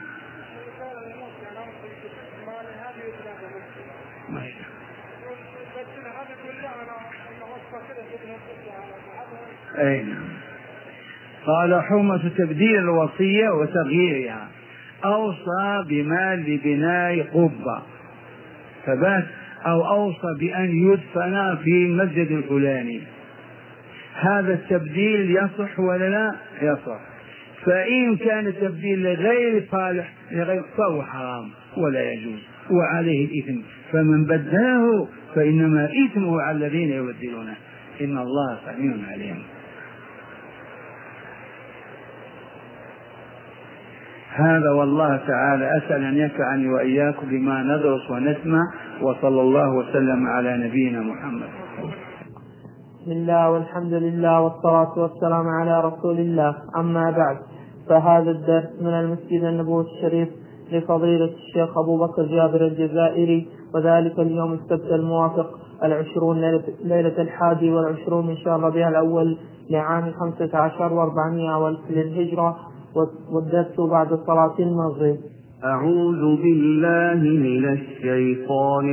أين قال حرمة تبديل الوصية وتغييرها. أوصى بمال لبناء قبة فبات، أو أوصى بأن يدفن في المسجد الفلاني، هذا التبديل يصح ولا لا؟ يصح. فإن كان التبديل لغير صالح فهو حرام ولا يجوز وعليه الإثم. فمن بدله فإنما إثمه على الذين يبدلونه، إن الله سميع عليم. هذا والله تعالى أسأل أن ينفعني وإياكم بما ندرس ونسمع، وصلى الله وسلم على نبينا محمد. بسم الله والحمد لله والصلاة والسلام على رسول الله. أما بعد، فهذا الدرس من المسجد النبوي الشريف لفضيلة الشيخ أبو بكر جابر الجزائري، وذلك اليوم السبت الموافق 20 ليلة 21 من شهر ربيع الأول لعام 15 و400 للهجرة، والدرس بعد صلاة المغرب. أعوذ بالله من الشيطان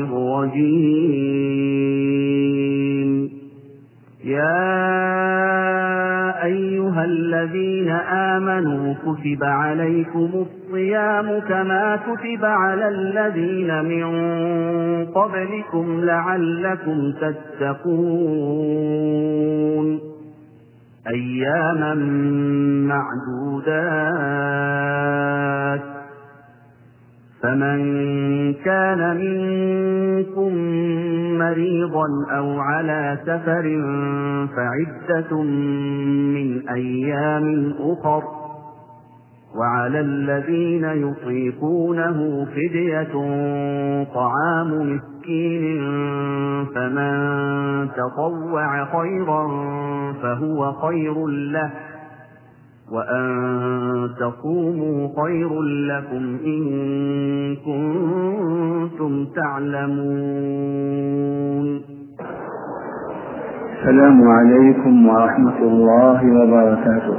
الرجيم. يا أيها الذين آمنوا كتب عليكم الصيام كما كتب على الذين من قبلكم لعلكم تتقون أياما معدودات. فمن كان منكم مريضا أو على سفر فعدة من أيام أخر، وعلى الذين يطيقونه فدية طعام مسكين، فمن تطوع خيرا فهو خير له، وأن تصوموا خير لكم إن كنتم تعلمون. السلام عليكم ورحمة الله وبركاته.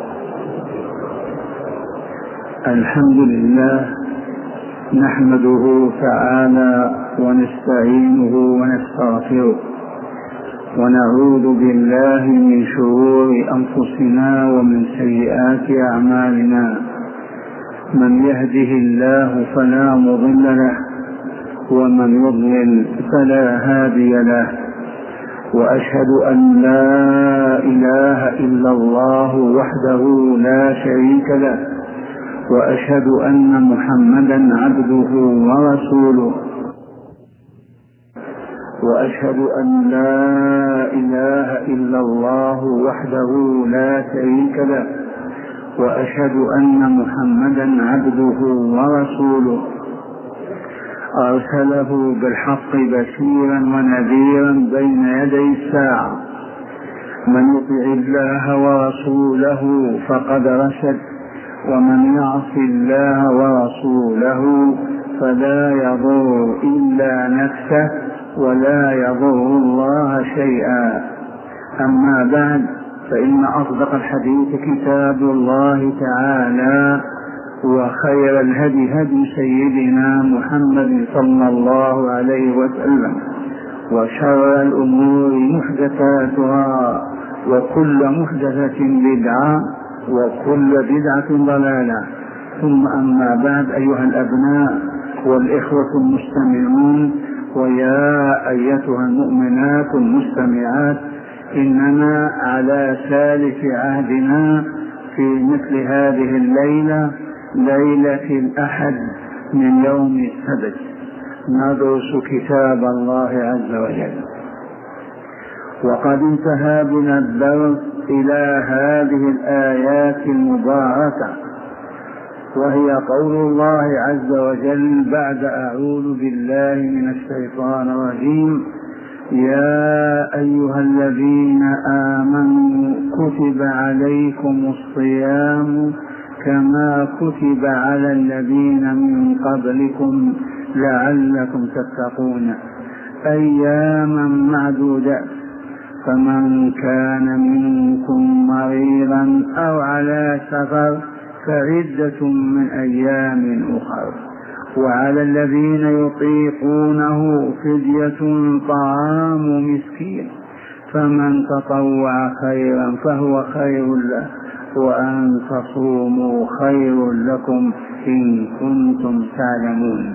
الحمد لله نحمده تعالى ونستعينه ونستغفره، ونعوذ بالله من شرور أنفسنا ومن سيئات أعمالنا. من يهده الله فلا مضل له، ومن يضلل فلا هادي له. وأشهد أن لا إله إلا الله وحده لا شريك له، وأشهد أن محمدا عبده ورسوله. وأشهد أن لا إله إلا الله وحده لا شريك له، وأشهد أن محمدا عبده ورسوله. أرسله بالحق بشيرا ونذيرا بين يدي الساعة. من يطع الله ورسوله فقد رشد، ومن يعص الله ورسوله فلا يضر إلا نفسه ولا يضر الله شيئا. أما بعد، فإن أصدق الحديث كتاب الله تعالى، وخير الهدي هدي سيدنا محمد صلى الله عليه وسلم، وشر الأمور محدثاتها، وكل محدثة بدعة، وكل بدعة ضلالة. ثم أما بعد، أيها الأبناء والإخوة المستمعون، ويا أيتها المؤمنات المستمعات، إننا على سالف عهدنا في مثل هذه الليلة، ليلة الأحد من يوم السبت، ندرس كتاب الله عز وجل. وقد انتهى بنا الدرس إلى هذه الآيات المباركة، وهي قول الله عز وجل بعد أعوذ بالله من الشيطان الرجيم: يا أيها الذين آمنوا كتب عليكم الصيام كما كتب على الذين من قبلكم لعلكم تتقون أياما معدودات. فمن كان منكم مريضا أو على سفر فعدة من أيام أخر، وعلى الذين يطيقونه فدية طعام مسكين، فمن تطوع خيرا فهو خير له، وأن تصوموا خير لكم إن كنتم تعلمون.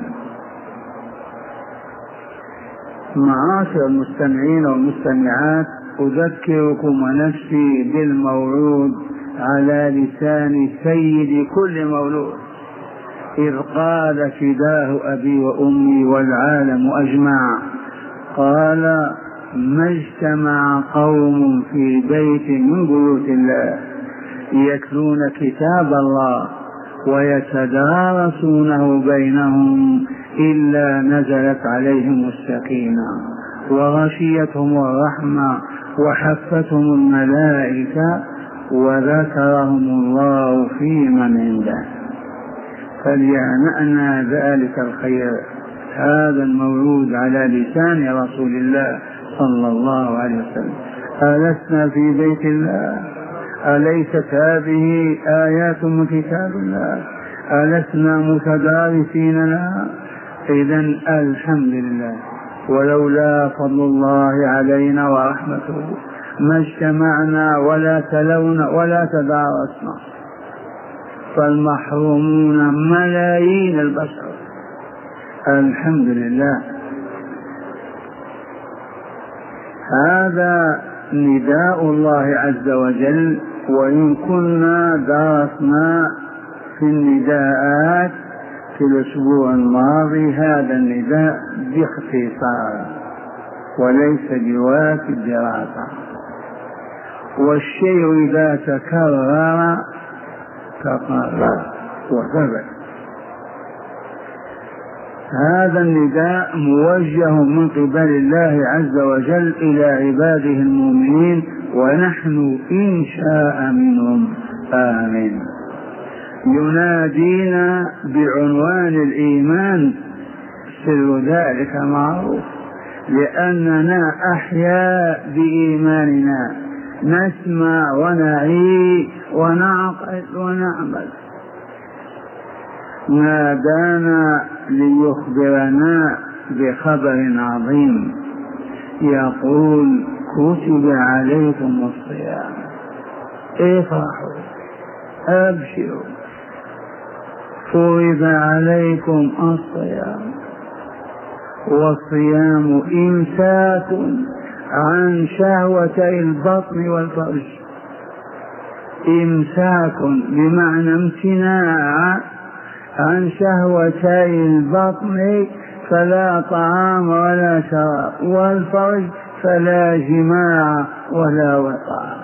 معاشر المستمعين والمستمعات، أذكركم ونفسي بالموعود على لسان سيد كل مولود، إذ قال فداه أبي وأمي والعالم أجمع، قال: ما اجتمع قوم في بيت من بيوت الله يتلون كتاب الله ويتدارسونه بينهم إلا نزلت عليهم السكينة وغشيتهم الرحمة وحفتهم الملائكة وذكرهم الله في من عنده. فليعنأنا ذلك الخير، هذا المولود على لسان رسول الله صلى الله عليه وسلم. ألسنا في بيت الله؟ أليست هذه آيات من كتاب الله؟ ألسنا متدارسين لها؟ إذن الحمد لله. ولولا فضل الله علينا ورحمته ما اجتمعنا ولا تلونا ولا تدارسنا، فالمحرومون ملايين البشر. الحمد لله. هذا نداء الله عز وجل. وإن كنا درسنا في النداءات في الأسبوع الماضي هذا النداء باختصار وليس بواك الدراسة، والشيء إذا تكرر تقرر وثبت. هذا النداء موجه من قبل الله عز وجل إلى عباده المؤمنين، ونحن إن شاء منهم آمين. ينادينا بعنوان الإيمان، سر ذلك معروف، لأننا أحياء بإيماننا، نسمع ونعي ونعقل ونعمل. نادانا ليخبرنا بخبر عظيم، يقول كتب عليكم الصيام، افرحوا أبشروا، فرض عليكم الصيام. والصيام إمساك عن شهوتي البطن والفرج، إمساك بمعنى امتناع عن شهوتي البطن فلا طعام ولا شراب، والفرج فلا جماع ولا وقاع.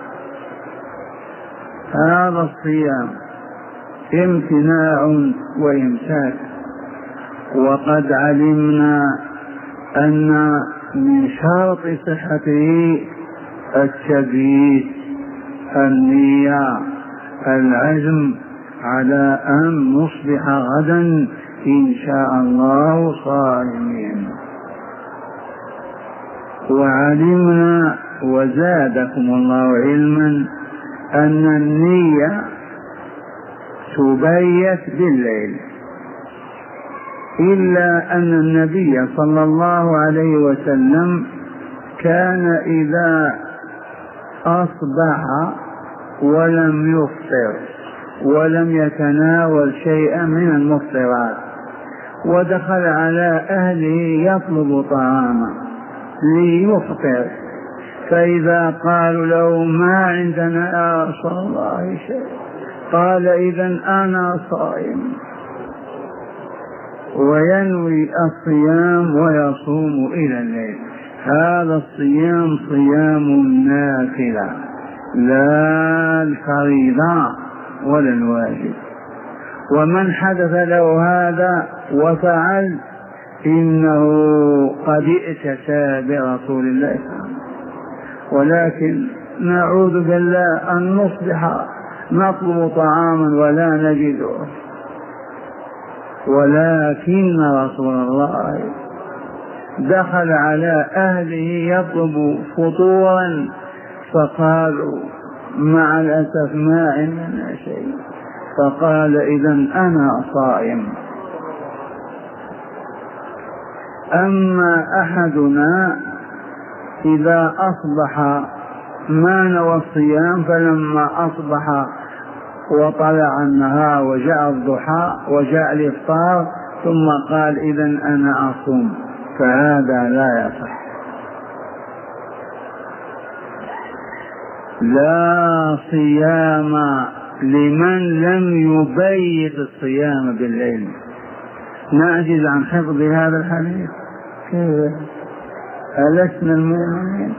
هذا الصيام امتناع وإمساك. وقد علمنا أن من شرط صحته التبييت، النية، العزم على أن نصبح غدا إن شاء الله صائمين. وعلمنا وزادكم الله علما أن النية تبيت بالليل، إلا أن النبي صلى الله عليه وسلم كان إذا أصبح ولم يفطر ولم يتناول شيئا من المفطرات ودخل على أهله يطلب طعاما ليفطر، فإذا قالوا له ما عندنا يا رسول الله شيء، قال إذن أنا صائم، وينوي الصيام ويصوم إلى الليل. هذا الصيام صيام النافلة لا الفريضة ولا الواجب. ومن حدث له هذا وفعل إنه قد ائتسى برسول الله، ولكن نعوذ بالله أن نصبح نطلب طعاما ولا نجده. ولكن رسول الله دخل على أهله يطلب فطورا فقالوا مع الأسف ما عندنا شيء، فقال إذن أنا صائم. أما أحدنا إذا أصبح ما نوى الصيام، فلما أصبح وطلع النهار وجاء الضحى وجاء الإفطار ثم قال إذن أنا أصوم، فهذا لا يصح. لا صيام لمن لم يبيت الصيام بالليل. نعجز عن حفظ هذا الحديث؟ كيف؟ ألسنا المؤمنين؟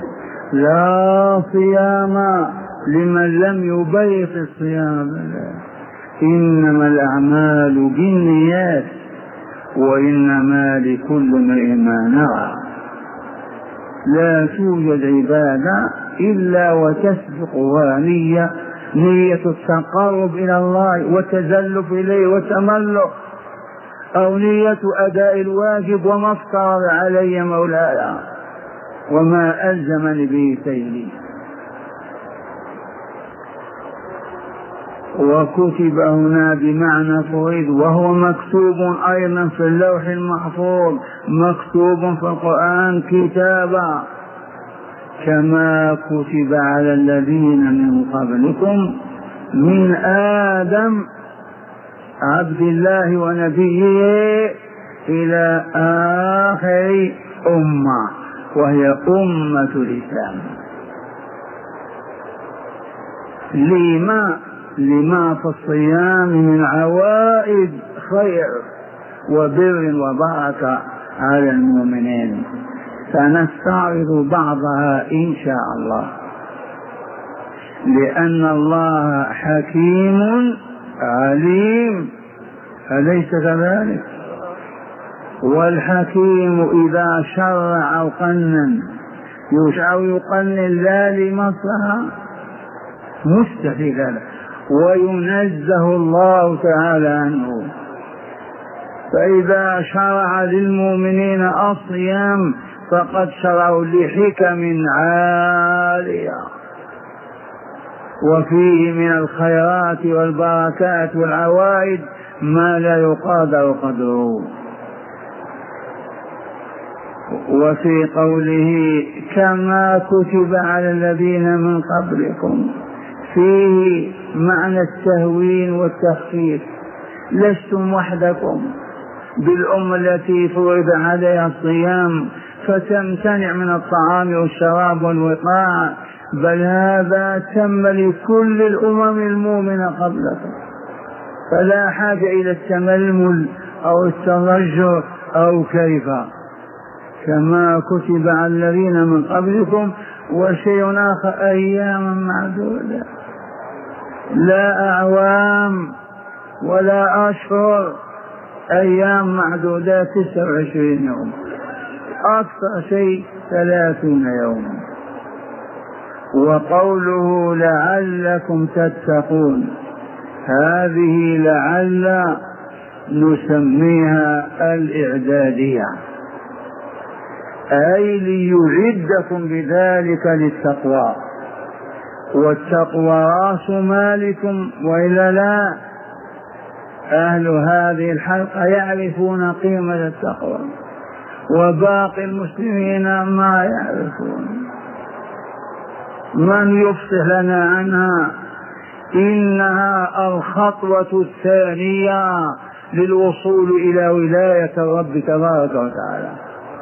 لا صيام لمن لم يبيت الصيام بالليل. إنما الأعمال بالنيات وإنما لكل امرئ ما نوى. لا توجد عبادة إلا وتسبقها نية التقرب إلى الله والتزلف إليه والتملق، أو نية أداء الواجب وما افترض علي مولاي وما ألزمني به سيدي. وكتب هنا بمعنى فريد، وهو مكتوب أيضا في اللوح المحفوظ، مكتوب في القرآن كتابا كما كتب على الذين من قبلكم من آدم عبد الله ونبيه إلى آخر أمة وهي أمة الإسلام. لما في الصيام من عوائد خير وبر وبركة على المؤمنين، سنستعرض بعضها إن شاء الله، لأن الله حكيم عليم، أليس كذلك؟ والحكيم إذا شرع أو قنن يشرع يقنن لا لمصلحة مستحيل له، وينزه الله تعالى عنه. فإذا شرع للمؤمنين الصيام فقد شرعوا لحكم عالية وفيه من الخيرات والبركات والعوائد ما لا يقدر قدره. وفي قوله كما كتب على الذين من قبلكم فيه معنى التهوين والتخفيف، لستم وحدكم بالأمة التي فرض عليها الصيام فتمتنع من الطعام والشراب والوقاع، بل هذا تم لكل الأمم المؤمنة قبلكم، فلا حاجة إلى التململ أو التضجر أو كيف. كما كتب على الذين من قبلكم. وشيء آخر أياما معدودة، لا أعوام ولا أشهر، أيام معدودات 29 يوم، أكثر شيء 30 يوما. وقوله لعلكم تتقون، هذه لعل نسميها الإعدادية، أي ليعدكم بذلك للتقوى، والتقوى رأس مالكم، وإلا لا. أهل هذه الحلقة يعرفون قيمة التقوى وباقي المسلمين ما يعرفون. من يفصح لنا عنها؟ إنها الخطوة الثانية للوصول إلى ولاية الرب تبارك وتعالى.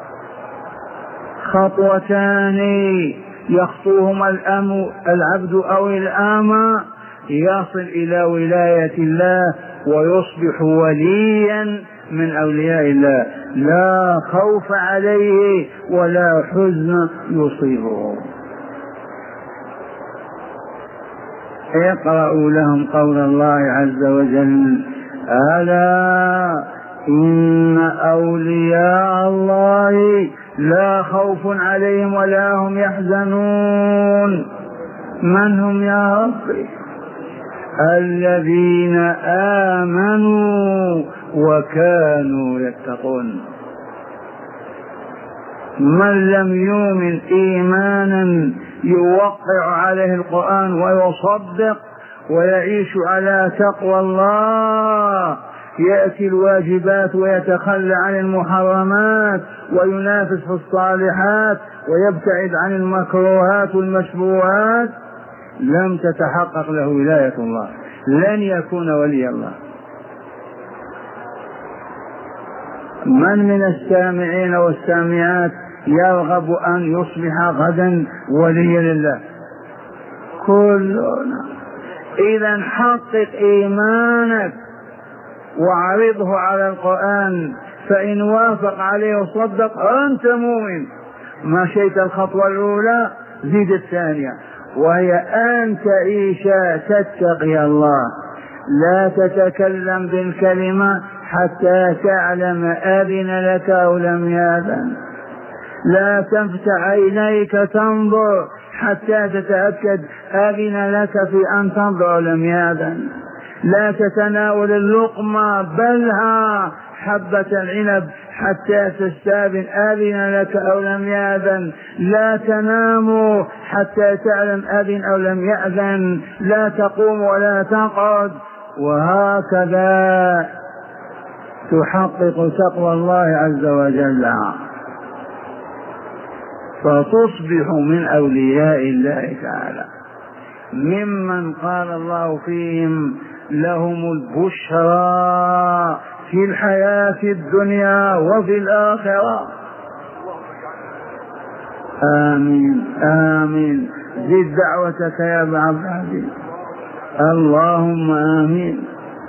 خطوتان يخطوهما العبد أو الأمة يصل إلى ولاية الله ويصبح وليا من أولياء الله، لا خوف عليه ولا حزن يصيبه. اقرأوا لهم قول الله عز وجل: ألا إن أولياء الله لا خوف عليهم ولا هم يحزنون. من هم يا رب؟ الذين آمنوا وكانوا يتقون. من لم يؤمن إيمانا يوقع عليه القرآن ويصدق ويعيش على تقوى الله، يأتي الواجبات ويتخلى عن المحرمات وينافس في الصالحات ويبتعد عن المكروهات والمشبوهات، لم تتحقق له ولاية الله، لن يكون ولي الله. من السامعين والسامعات يرغب أن يصبح غدا وليا لله؟ كلنا. إذا حقق إيمانك وعرضه على القرآن، فإن وافق عليه وصدق أنت مؤمن. مشيت الخطوة الأولى زيد الثانية، وهي أن تعيش تتقي الله، لا تتكلم بالكلمة حتى تعلم أذن لك أو لم يأذن، لا تفتح عينيك تنظر حتى تتأكد أذن لك في أن تنظر أو لم يأذن، لا تتناول اللقمة بلها حبة العنب حتى تستأذن أذن لك أو لم يأذن، لا تنام حتى تعلم أذن أو لم يأذن، لا تقوم ولا تقعد، وهكذا تحقق تقوى الله عز وجل، فتصبح من أولياء الله تعالى، ممن قال الله فيهم لهم البشرى في الحياة الدنيا وفي الآخرة. آمين آمين. زد دعوتك يا ابن عبد العزيز، اللهم آمين.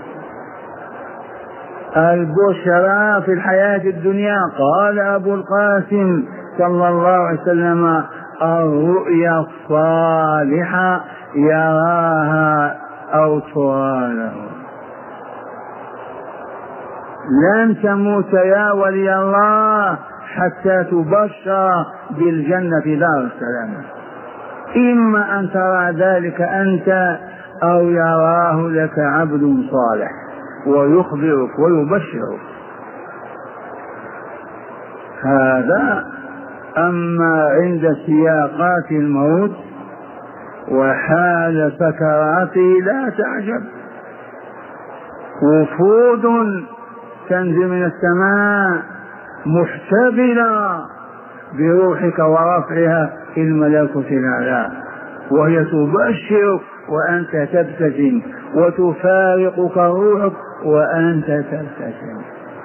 البشرى في الحياة الدنيا، قال أبو القاسم صلى الله عليه وسلم الرؤيا الصالحة يراها أو ترى له. لن تموت يا ولي الله حتى تبشر بالجنة دار السلام، إما أن ترى ذلك أنت أو يراه لك عبد صالح ويخبرك ويبشرك. هذا. أما عند سياقات الموت وحال سكراته لا تعجب، وفود تنزل من السماء محتبلة بروحك ورفعها في الملكوت الأعلى، وهي تبشرك وأنت تبتسم، وتفارقك روحك وأنت تبتسم.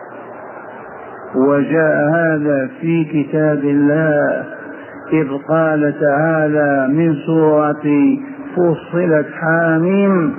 وجاء هذا في كتاب الله إذ قال تعالى من سورة فصلت حاميم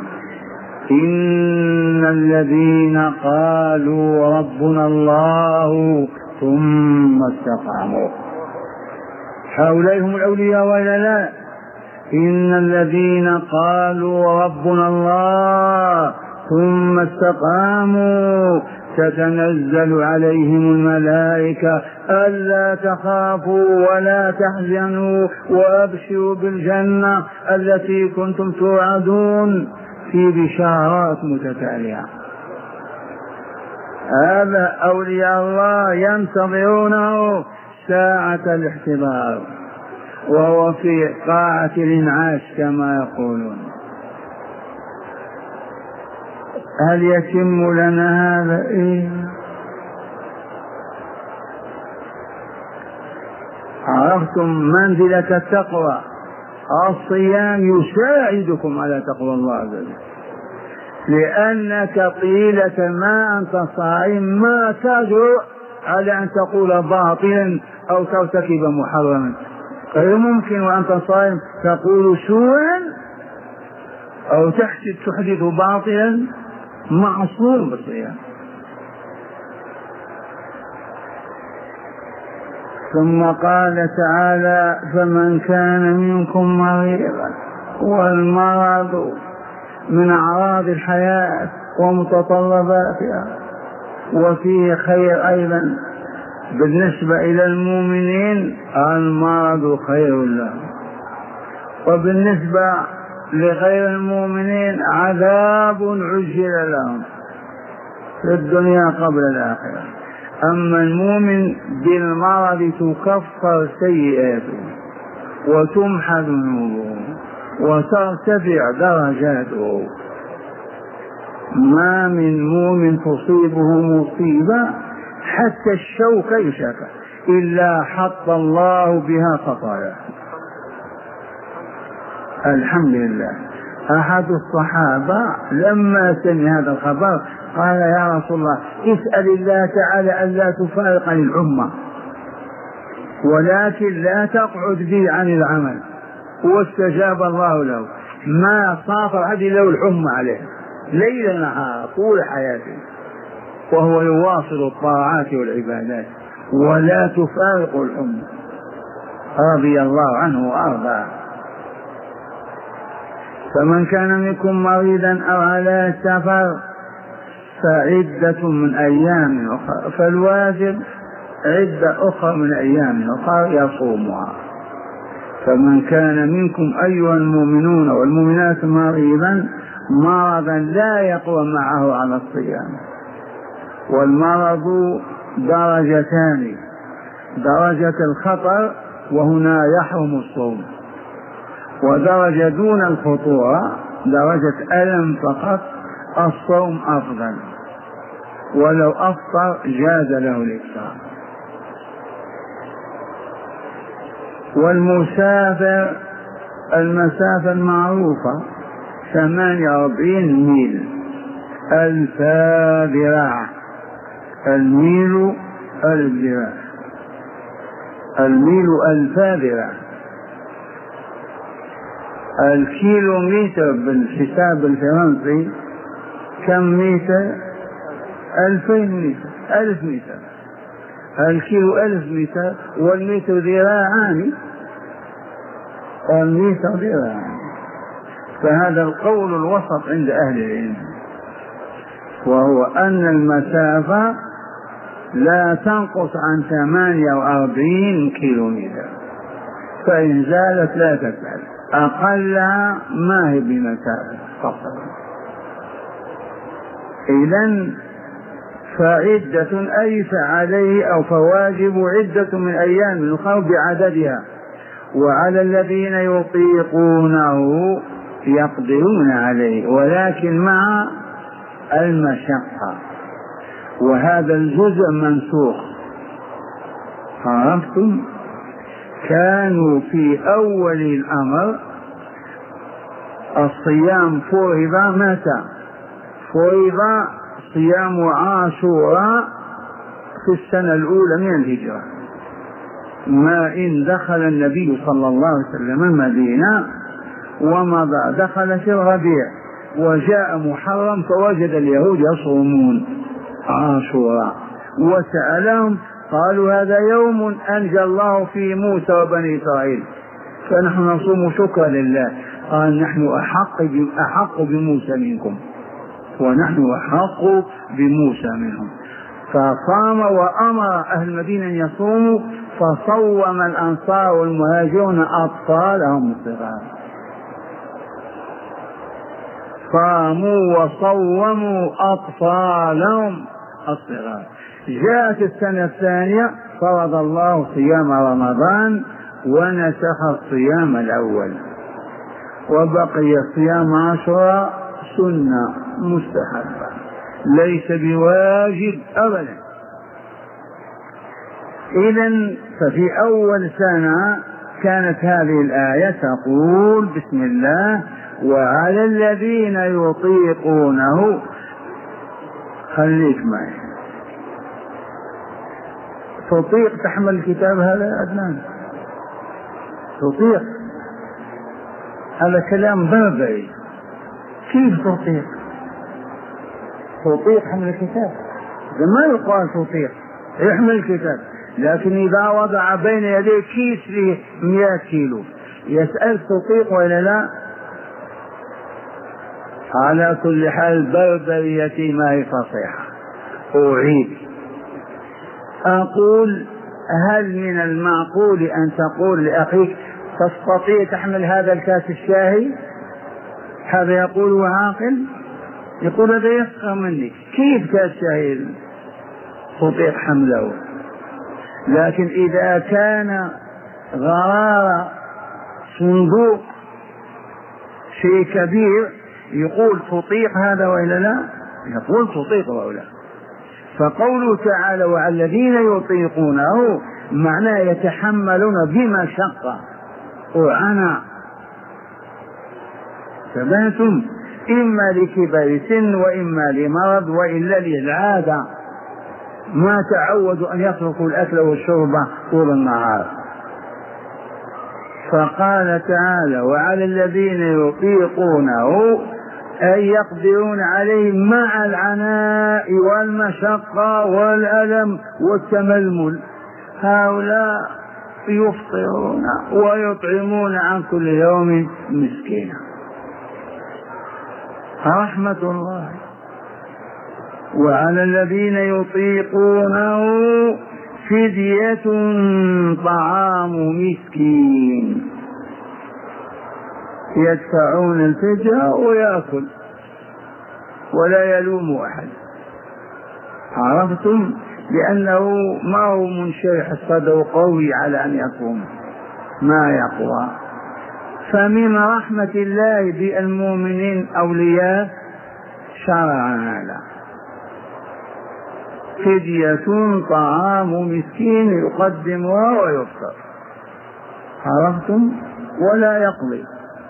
إن الذين قالوا ربنا الله ثم استقاموا، هؤلاء هم الأولياء ولا لا؟ إن الذين قالوا ربنا الله ثم استقاموا تتنزل عليهم الملائكة ألا تخافوا ولا تحزنوا وأبشروا بالجنة التي كنتم توعدون، في بشارات متتالية. هذا أولياء الله ينتظرونه ساعة الاحتضار، وهو في قاعة الإنعاش كما يقولون. هل يتم لنا هذا؟ عرفتم منزلة التقوى. الصيام يساعدكم على تقوى الله عز وجل، لأنك طيلة ما أنت صائم ما تجرؤ على أن تقول باطلا أو ترتكب محرما. غير ممكن وأنت صائم تقول سوءا أو تحدث باطلا، معصوم بالصيام. ثم قال تعالى فمن كان منكم مريضا، والمرض من أعراض الحياة ومتطلباتها، وفيه خير أيضا بالنسبة إلى المؤمنين، المرض خير لهم، وبالنسبة لغير المؤمنين عذاب عجل لهم في الدنيا قبل الآخرة. أما المؤمن بالمرض تكفر سيئاته وتمحى ذنوبه وترتفع درجاته. ما من مؤمن تصيبه مصيبة حتى الشوك يشاك إلا حط الله بها خطايا. الحمد لله. أحد الصحابة لما سمع هذا الخبر قال يا رسول الله اسأل الله تعالى ألا تفارقني الأمة، ولكن لا تقعد بي عن العمل. واستجاب الله له، ما صافر هذه له الحمى عليه ليل نهار طول حياته، وهو يواصل الطاعات والعبادات ولا تفارق الحمى، رضي الله عنه وأرضاه. فمن كان منكم مريضا أو على سفر فعدة من أيام أخرى، فالواجب عدة أخرى من أيام أخرى يصومها. فمن كان منكم أيها المؤمنون والمؤمنات مرضا لا يقوى معه على الصيام. والمرض درجتان: درجة الخطر وهنا يحرم الصوم، ودرجة دون الخطورة درجة ألم فقط، الصوم أفضل، ولو أفطر جاز له الإفطار. والمسافر المسافة المعروفة 48 ميل، 1000 ذراع. الميل 1000 ذراع، الميل 1000 ذراع. الكيلومتر بالحساب الفرنسي كم متر؟ 2000 متر، 1000 متر. الكيلو 1000 متر، والمتر ذراعان، والمتر ذراعان. فهذا القول الوسط عند أهل العلم، وهو أن المسافة لا تنقص عن 48 كيلومتر، فإن زالت لا تزال، أقلها ما هي بمسافة قصر. إذن فعدة أي فعليه أو فواجب عدة من أيام الأخرى بعددها. وعلى الذين يطيقونه يقدرون عليه، ولكن مع المشقة، وهذا الجزء منسوخ. عرفتم؟ كانوا في أول الأمر الصيام فرض متى؟ فرض صيام عاشوراء في السنة الأولى من الهجرة، ما إن دخل النبي صلى الله عليه وسلم المدينة ومضى، دخل في الربيع وجاء محرم فوجد اليهود يصومون عاشوراء، وسألهم قالوا هذا يوم أنجى الله فيه موسى وبني إسرائيل فنحن نصوم شكرا لله. قال نحن أحق بموسى منكم، ونحن أحق بموسى منهم. فصام وأمر أهل المدينة أن يصوموا، فصوم الأنصار والمهاجرون أطفالهم الصغار، صاموا وصوموا أطفالهم الصغار. جاءت السنة الثانية فرض الله صيام رمضان ونسخ الصيام الأول، وبقي صيام عاشوراء سنة مستحبة ليس بواجب أبدا. إذن ففي أول سنة كانت هذه الآية تقول بسم الله وعلى الذين يطيقونه. خليك معي، تطيق تحمل الكتاب هذا يا عدنان؟ تطيق؟ هذا كلام بربري. كيف تطيق؟ تطيق حمل الكتاب؟ ما يقال تطيق يحمل الكتاب، لكن إذا وضع بين يديه كيس فيه 100 كيلو يسأل تطيق ولا لا؟ على كل حال بربريتي ما هي فصيحة. أعيد أقول هل من المعقول أن تقول لأخيك تستطيع تحمل هذا الكاس الشاهي؟ هذا يقول عاقل، يقول هذا يفقه مني، كيف كاس شاهي تطيق حمله؟ لكن إذا كان غرار صندوق شيء كبير يقول تطيق هذا وإلا لا؟ يقول تطيق وإلا. فقوله تعالى وعلى الذين يطيقونه معناه يتحملون بمشقة وعناء. ثباتم إما لكبر سن وإما لمرض وإلا للعادة، ما تعودوا أن يتركوا الأكل والشرب طول النهار. فقال تعالى وعلى الذين يطيقونه أي يقدرون عليه مع العناء والمشقة والألم والتململ، هؤلاء يفطرون ويطعمون عن كل يوم مسكينا. رحمة الله. وعلى الذين يطيقونه فدية طعام مسكين، يدفعون الفدية ويأكل ولا يلوم أحد. عرفتم؟ لأنه ما هو منشرح الصدر قوي على أن يقوم، ما يقوى. فمن رحمة الله بالمؤمنين أولياء شرع هذا، فدية طعام مسكين يقدمها ويفطر. عرفتم؟ ولا يقضي.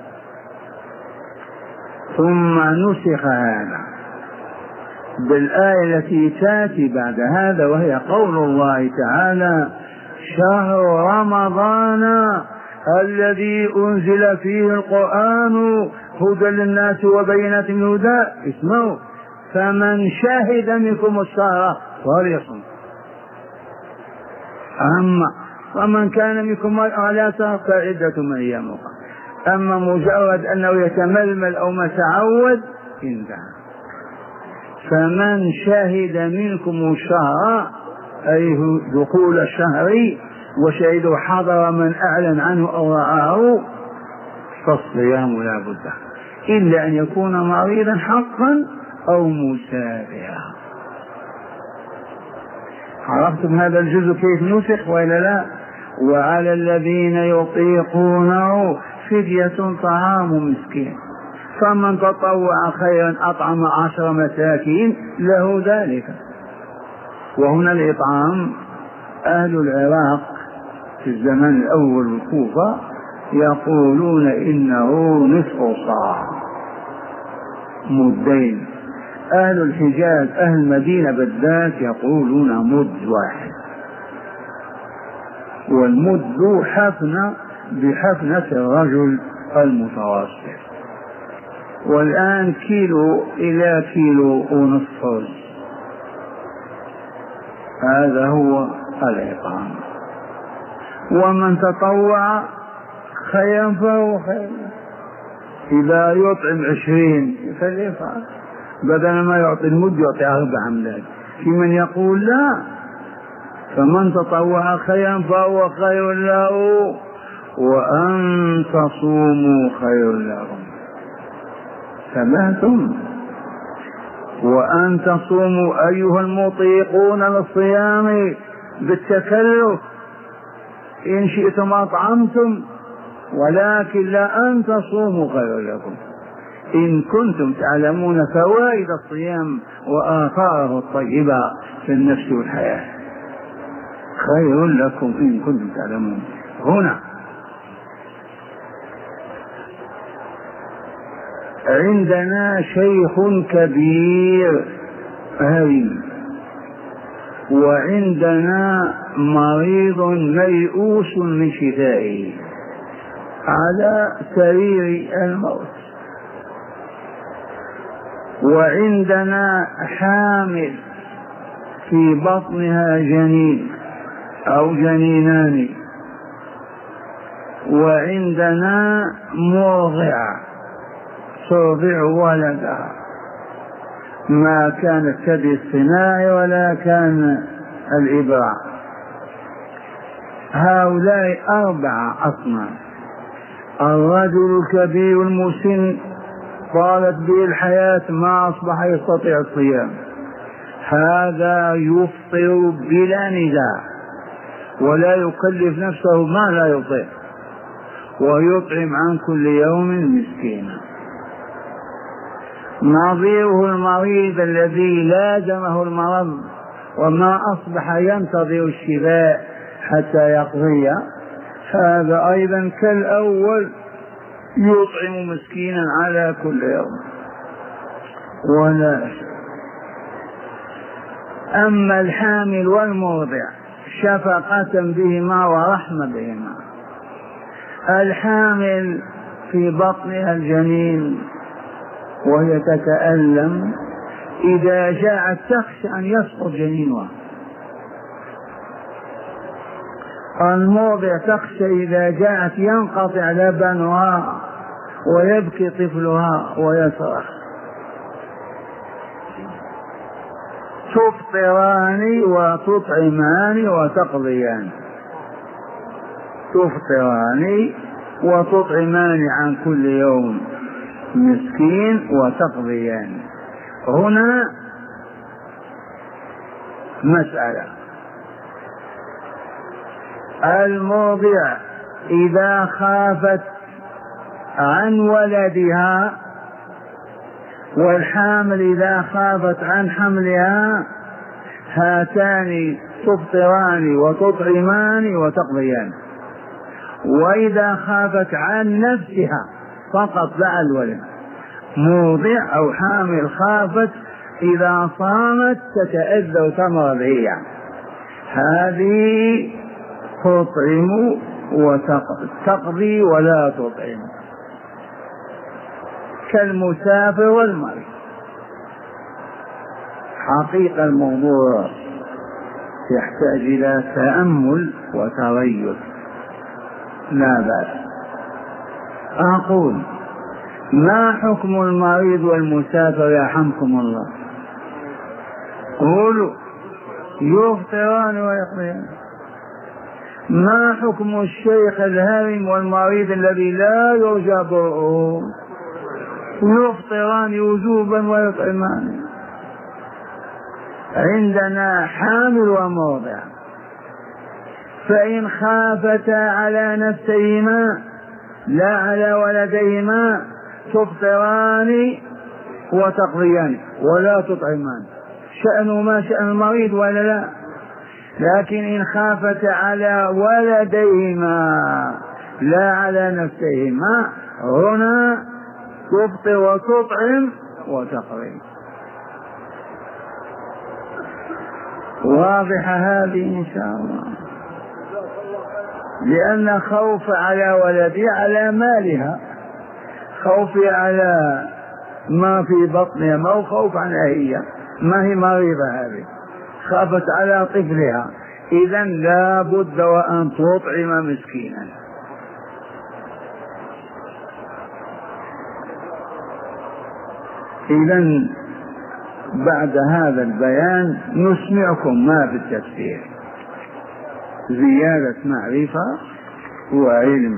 ثم نسخ هذا بالآية التي تأتي بعد هذا، وهي قول الله تعالى: شهر رمضان الذي أنزل فيه القرآن هدى للناس وبينات من الهدى، اسمعوا: فمن شهد منكم الشهر فليصم. ومن كان منكم على سهر فعدة من أيام أخرى. أما مجرد أنه يتململ أو ما تعود انتهى. فمن شهد منكم الشهر أي دخول الشهر وشهدوا حضر من أعلن عنه أو رآه فالصيام لا بد، إلا أن يكون مريضا حقا أو مسافرا. عرفتم هذا الجزء كيف نسخ وإلا لا؟ وعلى الذين يطيقونه فدية طعام مسكين، فمن تطوع خيرا أطعم 10 مساكين له ذلك. وهنا الإطعام أهل العراق في الزمن الأول والكوفة يقولون إنه نصف صاع، مدين. أهل الحجاز أهل المدينة بالذات يقولون مد واحد، والمد حفنة بحفنة الرجل المتوسط. والآن كيلو إلى كيلو ونصف رز، هذا هو الإطعام. ومن تطوع خيرا فهو خير، إذا يطعم 20 فليفعل، بدل ما يعطي المد يعطي 4 أمداد. في من يقول لا، فمن تطوع خيرا فهو خير له وأن تصوموا خير لكم. سمعتم؟ وأن تصوموا أيها المطيقون للصيام بالتكلف، إن شئتم أطعمتم، ولكن لا أن تصوموا خير لكم إن كنتم تعلمون فوائد الصيام وآثاره الطيبة في النفس والحياة. خير لكم إن كنتم تعلمون. هنا عندنا شيخ كبير هرم، وعندنا مريض ميؤوس من شفائه على سرير الموت، وعندنا حامل في بطنها جنين أو جنينان، وعندنا مرضع ترضع ولدها، ما كان الثدي الصناعي ولا كان الإبراع. هؤلاء 4 أصناف. الرجل الكبير المسن طالت به الحياة ما أصبح يستطيع الصيام، هذا يفطر بلا نزاع ولا يكلف نفسه ما لا يطيق، ويطعم عن كل يوم مسكينا. نظيره المريض الذي لازمه المرض وما أصبح ينتظر الشفاء حتى يقضي، هذا أيضا كالأول يطعم مسكينا على كل يوم ولا. أما الحامل والمرضع شفقة بهما ورحمة بهما، الحامل في بطنها الجنين وهي تتألم، إذا جاءت تخشى أن يسقط جنينها. المرضع تخشى إذا جاءت ينقطع لبنها ويبكي طفلها ويصرخ. تفطران وتطعمان وتقضيان. تفطران وتطعمان عن كل يوم مسكين وتقضيان. هنا مسألة: المرضع إذا خافت عن ولدها، والحامل إذا خافت عن حملها، هاتان تفطران وتطعمان وتقضيان. وإذا خافت عن نفسها فقط لا الولد، مرضع أو حامل خافت إذا صامت تتأذى وتمرض هي، هذه تطعم وتقضي ولا تطعم، كالمسافر والمريض. حقيقة الموضوع يحتاج إلى تأمل وتريث، لا بأس. أقول: ما حكم المريض والمسافر يرحمكم الله؟ قولوا: يفطران ويقضيان. ما حكم الشيخ الهرم والمريض الذي لا يرجى برؤه؟ يفطران وجوبا ويطعمان. عندنا حامل ومرضع، فإن خافتا على نفسيهما لا على ولديهما تفطران وتقضيان ولا تطعمان. شأنه ما شأن المريض ولا لا؟ لكن إن خافتا على ولديهما لا على نفسيهما هنا تفطر وتطعم وتقضي. واضحة هذه إن شاء الله، لأن خوف على ولدي على مالها، خوفي على ما في بطنها، ما هو خوف عنها هي، ما هي مريضة هذه، خافت على طفلها، إذن لا بد وأن تطعم مسكينا. إذن بعد هذا البيان نسمعكم ما في التفسير، زيادة معرفة وعلم.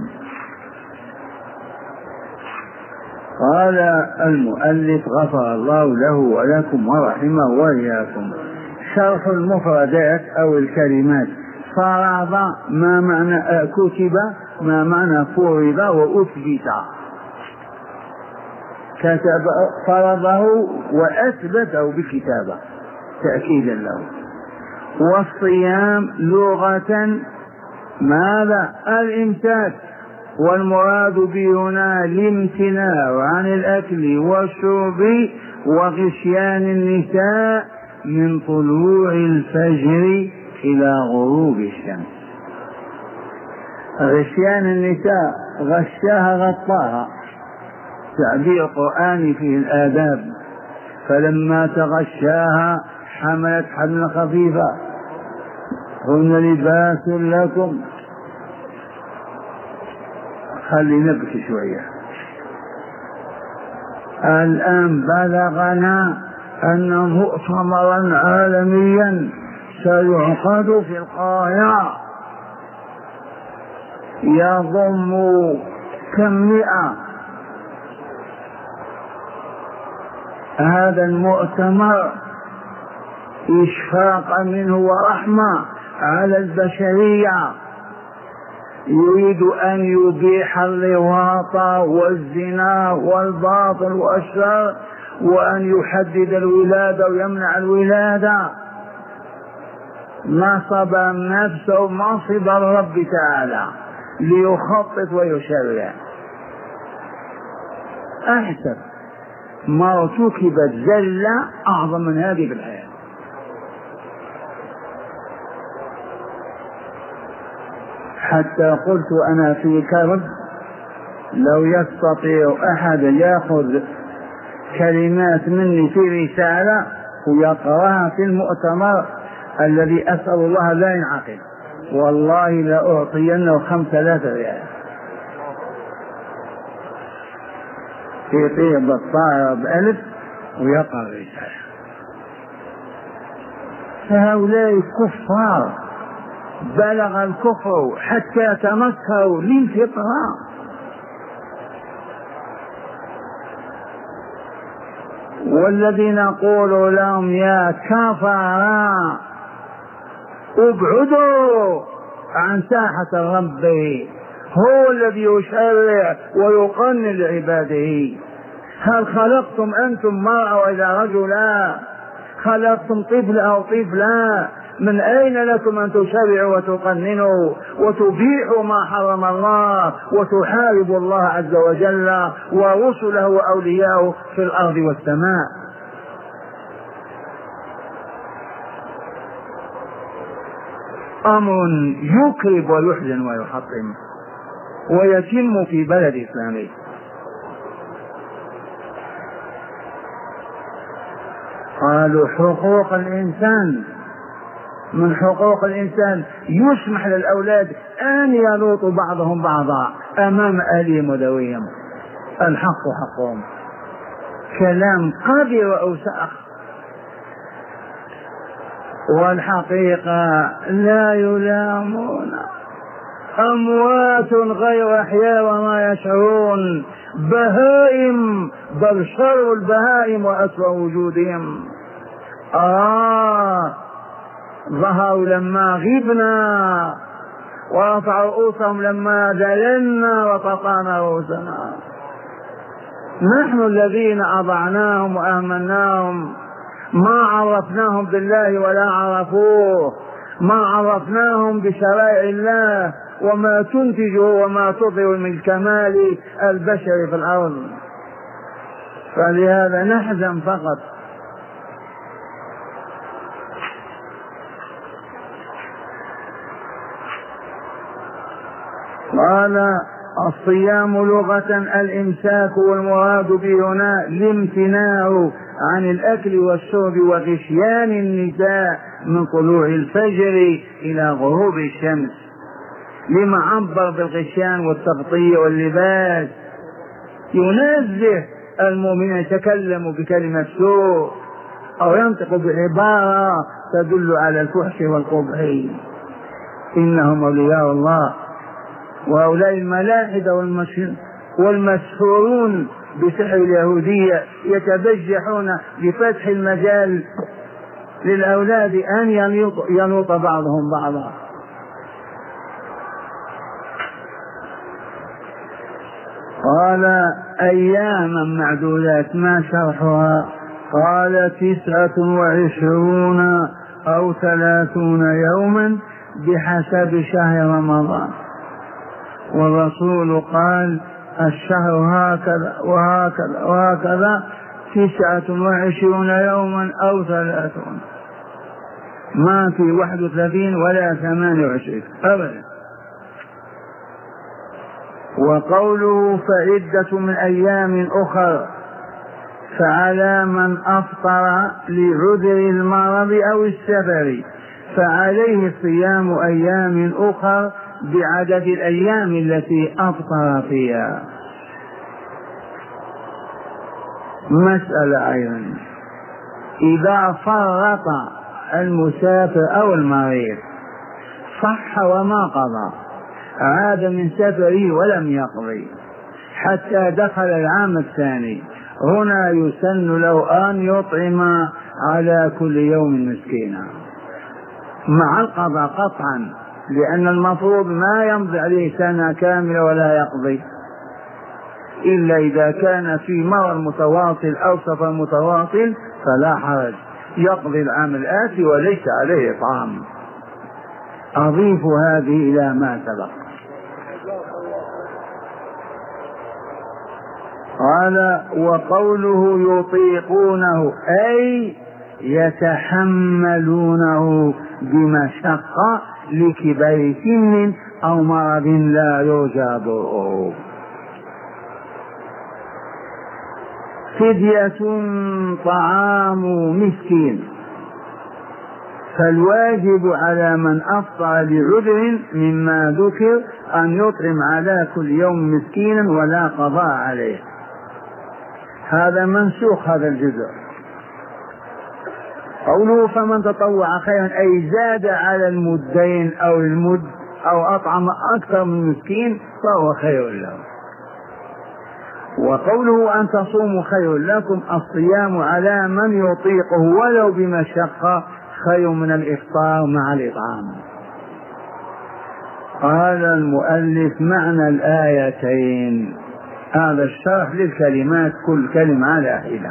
قال المؤلف غفر الله له ولكم ورحمه وإياكم: شرح المفردات أو الكلمات. فرض ما معنى كتب، ما معنى فرض وأثبت. كتب فرضه وأثبته بكتابة تأكيدا له. والصيام لغة ماذا؟ الإمساك، والمراد به هنا الامتناع عن الأكل والشرب وغشيان النساء من طلوع الفجر إلى غروب الشمس. غشيان النساء غشاها غطاها، تعبير قرآني فيه الآداب. فلما تغشاها حملت حملا خفيفا، هن لباس لكم. خلي نبكي شوية. الآن بلغنا أن مؤتمرا عالميا سيعقد في القاهرة يضم كم 100. هذا المؤتمر إشفاقا منه ورحمة على البشرية، يريد أن يبيح اللواط والزنا والباطل والشر، وأن يحدد الولادة ويمنع الولادة. نصب نفسه منصب الرب تعالى ليخطط ويشرع. أحسب ما ارتكبت زلة أعظم من هذه في الحياة. حتى قلت أنا في كرب لو يستطيع أحد يأخذ كلمات مني في رسالة ويقرأها في المؤتمر الذي أسأل الله لا ينعقد، والله لأعطينه 5000 ريال في طيب الطائرة ب1000 ويقرأ رسالة. هؤلاء كفار بلغ الكفر حتى تنكروا للفطرة. والذين نقول لهم يا كفار ابعدوا عن ساحة الرب، هو الذي يشرع ويقنن لعباده. هل خلقتم أنتم مرأة وإذا رجلا؟ خلقتم طفل أو طفلا؟ من أين لكم أن تشرعوا وتقننوا وتبيحوا ما حرم الله وتحاربوا الله عز وجل ورسله وأولياءه في الأرض والسماء؟ أمر يكرب ويحزن ويحطم ويتم في بلد إسلامي. قالوا حقوق الإنسان، من حقوق الإنسان يسمح للأولاد أن يلوطوا بعضهم بعضا أمام أهلهم وذويهم، الحق حقهم. كلام قذر وأوساخ، والحقيقة لا يلامون، أموات غير أحياء وما يشعرون، بهائم بل شر البهائم وأسوأ وجودهم. ظهروا لما غبنا ورفعوا رؤوسهم لما دللنا وتطعنا رؤوسنا. نحن الذين أضعناهم وأهملناهم، ما عرفناهم بالله ولا عرفوه، ما عرفناهم بشرائع الله وما تنتج وما تظهر من كمال البشر في الأرض. فلهذا نحزن فقط. قال الصيام لغة الإمساك، والمراد به هنا الامتناع عن الأكل والشرب وغشيان النساء من طلوع الفجر إلى غروب الشمس، لما عبر بالغشيان والتغطية واللباس. ينزه المؤمن يتكلم بكلمة سوء أو ينطق بعبارة تدل على الفحش والقبح. إنهم أولياء الله، وهؤلاء الملاحدة والمسحورون بسحر اليهودية يتبجحون بفتح المجال للأولاد أن ينوط بعضهم بعضا. قال أياما معدودات، ما شرحها؟ قال 29 أو 30 يوما بحسب شهر رمضان، والرسول قال الشهر هكذا وهكذا وهكذا 29 يوما أو 30، ما في 31 ولا 28 أبدا. وقوله فعدة من أيام أخر، فعلى من أفطر لعذر المرض أو السفر فعليه صيام أيام أخر بعدد الأيام التي أفطر فيها. مسألة أيضا، إذا فرط المسافر أو المريض صح وما قضى، عاد من سفره ولم يقضي حتى دخل العام الثاني، هنا يسن له أن يطعم على كل يوم مسكينا مع القضاء قطعا، لأن المفروض ما يمضي عليه سنة كاملة ولا يقضي، إلا إذا كان في مرض متواصل أو سفر متواصل فلا حرج، يقضي العام الآتي وليس عليه إطعام. أضيف هذه إلى ما سبق. قال وقوله يطيقونه أي يتحملونه بمشقة لكبر سن أو مرض لا يرجى برؤه. فدية طعام مسكين، فالواجب على من أفطر لعذر مما ذكر أن يطعم على كل يوم مسكينا ولا قضاء عليه. هذا منسوخ هذا الجزء. قوله فمن تطوع خيرا أي زاد على المدين أو المد أو أطعم أكثر من مسكين فهو خير له. وقوله أن تصوموا خير لكم الصيام على من يطيقه ولو بمشقة خير من الإفطار مع الإطعام. قال المؤلف معنى الآيتين، هذا الشرح للكلمات كل كلمة على حدة.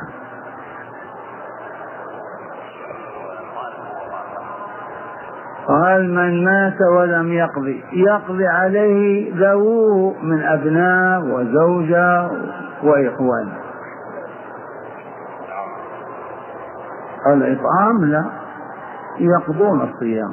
قال من مات ولم يقضي عليه ذووه من أبناء وزوجة وإخوان. الإطعام لا، يقضون الصيام.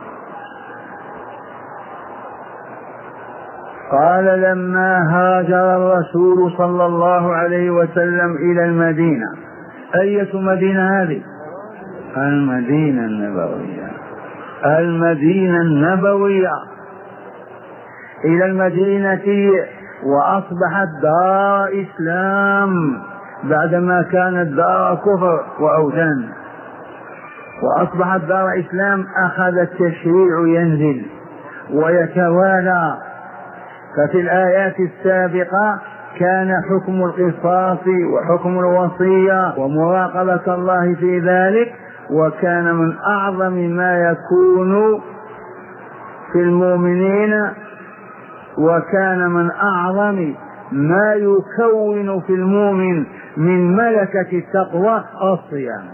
قال لما هاجر الرسول صلى الله عليه وسلم إلى المدينة، أية مدينة هذه؟ المدينة النبوية، المدينة النبوية، إلى المدينة وأصبحت دار إسلام بعدما كانت دار كفر وأوثان، وأصبحت دار إسلام. أخذ التشريع ينزل ويتوالى. ففي الآيات السابقة كان حكم القصاص وحكم الوصية ومراقبة الله في ذلك، وكان من أعظم ما يكون في المؤمنين، وكان من أعظم ما يكون في المؤمن من ملكة التقوى الصيام،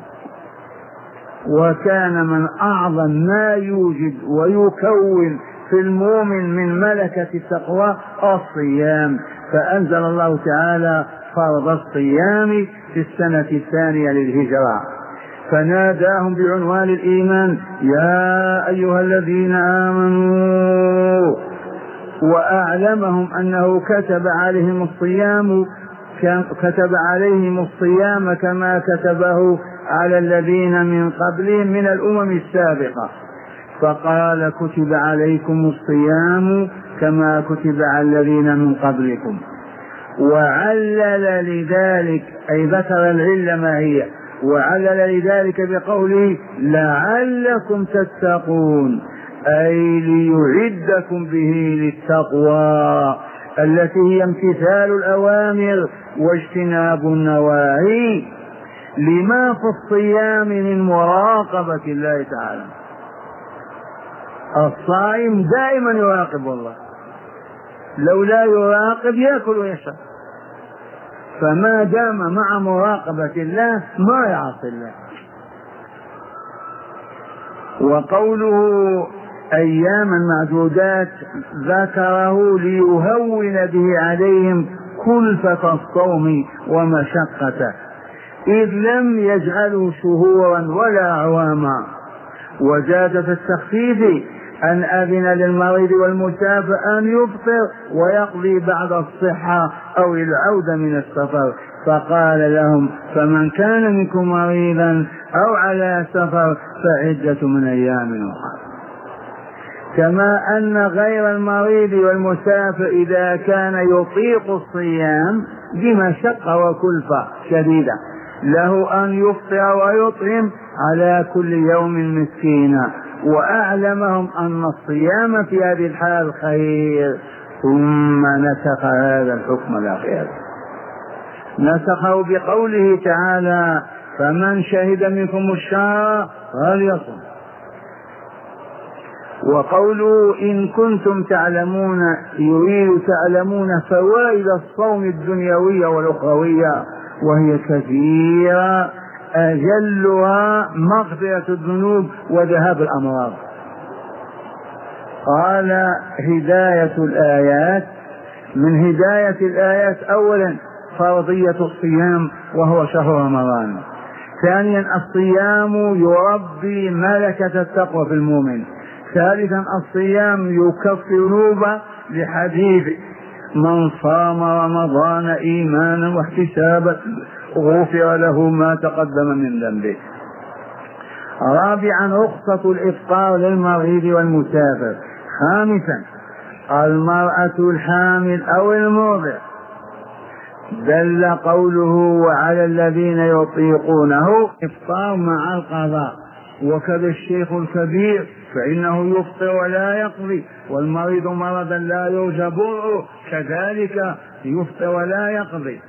وكان من أعظم ما يوجد ويكون في المؤمن من ملكة التقوى الصيام. فأنزل الله تعالى فرض الصيام في السنة الثانية للهجرة، فناداهم بعنوان الإيمان يا أيها الذين آمنوا، وأعلمهم أنه كتب عليهم الصيام كما كتبه على الذين من قبلهم من الأمم السابقة، فقال كتب عليكم الصيام كما كتب على الذين من قبلكم. وعلل لذلك أي ذكر العلة ما هي، وعلل لذلك بقوله لعلكم تتقون، أي ليعدكم به للتقوى التي هي امتثال الأوامر واجتناب النواهي، لما في الصيام من مراقبة الله تعالى. الصائم دائما يراقب الله، لو لا يراقب يأكل ويشرب، فما دام مع مراقبة الله ما يعصي الله. وقوله أياما معدودات ذكره ليهون به عليهم كلفة الصوم ومشقته، إذ لم يجعلوا شهورا ولا أعواما. وزاد في التخفيف أن أذن للمريض والمسافر أن يفطر ويقضي بعد الصحة أو العودة من السفر، فقال لهم فمن كان منكم مريضا أو على سفر فعدة من أيام أخرى. كما أن غير المريض والمسافر إذا كان يطيق الصيام بمشقة وكلفة شديدة له أن يفطر ويطعم على كل يوم مسكينا، وأعلمهم أن الصيام في هذه الحال خير. ثم نسخ هذا الحكم الأخير، نسخه بقوله تعالى فمن شهد منكم الشهر فليصم. وقوله إن كنتم تعلمون يريد تعلمون فوائد الصوم الدنيوية والأخروية، وهي كثيرة، أجلها مغفرة الذنوب وذهاب الأمراض. قال هداية الآيات، من هداية الآيات أولا فرضية الصيام وهو شهر رمضان. ثانيا الصيام يربي ملكة التقوى في المؤمن. ثالثا الصيام يكفر ذنوبه لحديث من صام رمضان إيمانا واحتسابا غفر له ما تقدم من ذنبه. رابعا رخصة الإفطار للمريض والمسافر. خامسا المرأة الحامل أو المرضع. دل قوله وعلى الذين يطيقونه إفطار مع القضاء، وكذا الشيخ الكبير فإنه يفطر ولا يقضي، والمريض مرضا لا يرجى برؤه كذلك يفطر ولا يقضي،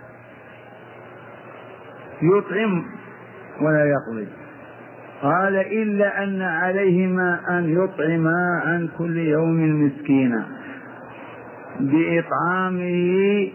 يطعم ولا يقضي. قال إلا أن عليهما أن يطعما عن كل يوم مسكينا بإطعامه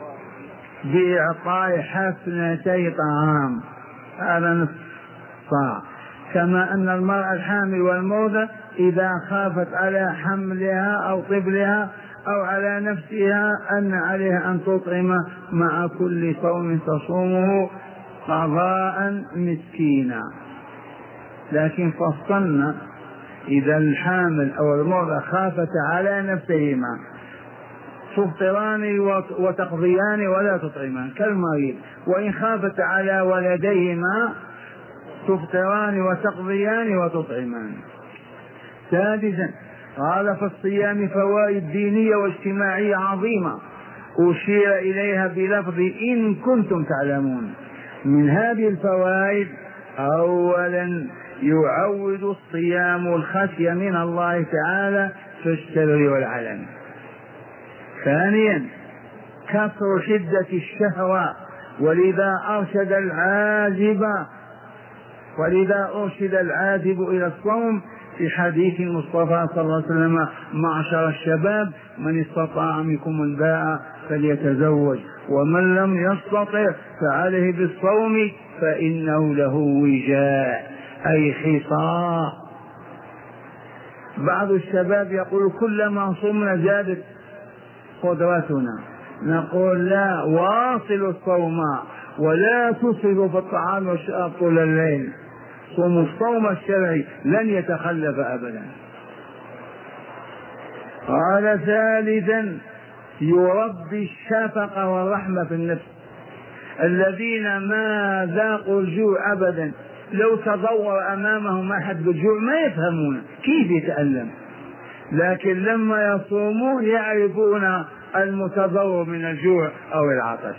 بإعطاء حفنتي طعام، هذا نصف صاع. كما أن المرأة الحامل والمرضى إذا خافت على حملها أو طفلها أو على نفسها أن عليها أن تطعم مع كل صوم تصومه قضاء مسكينا. لكن فصلنا إذا الحامل أو المرضى خافت على نفسهما تفطران وتقضيان ولا تطعمان كالمريض، وإن خافت على ولديهما تفطران وتقضيان وتطعمان. سادسا قال في الصيام فوائد دينية واجتماعية عظيمة أشير إليها بلفظ إن كنتم تعلمون. من هذه الفوائد أولا يعود الصيام الخشية من الله تعالى في السر والعلن. ثانيا كثر شدة الشهوة، ولذا أرشد العازب إلى الصوم في حديث المصطفى صلى الله عليه وسلم معشر الشباب من استطاع منكم الباء فليتزوج ومن لم يستطع فعليه بالصوم فإنه له وجاء أي خصاء. بعض الشباب يقول كلما صمنا زادت قدرتنا، نقول لا، واصلوا الصوم ولا تصلوا في الطعام والشراب طول الليل. صوم الصوم الشرعي لن يتخلف أبدا. قال ثالثا يربي الشفقة والرحمة في النفس. الذين ما ذاقوا الجوع أبدا لو تضور أمامهم أحد بالجوع ما يفهمون كيف يتألم، لكن لما يصومون يعرفون المتضور من الجوع أو العطش.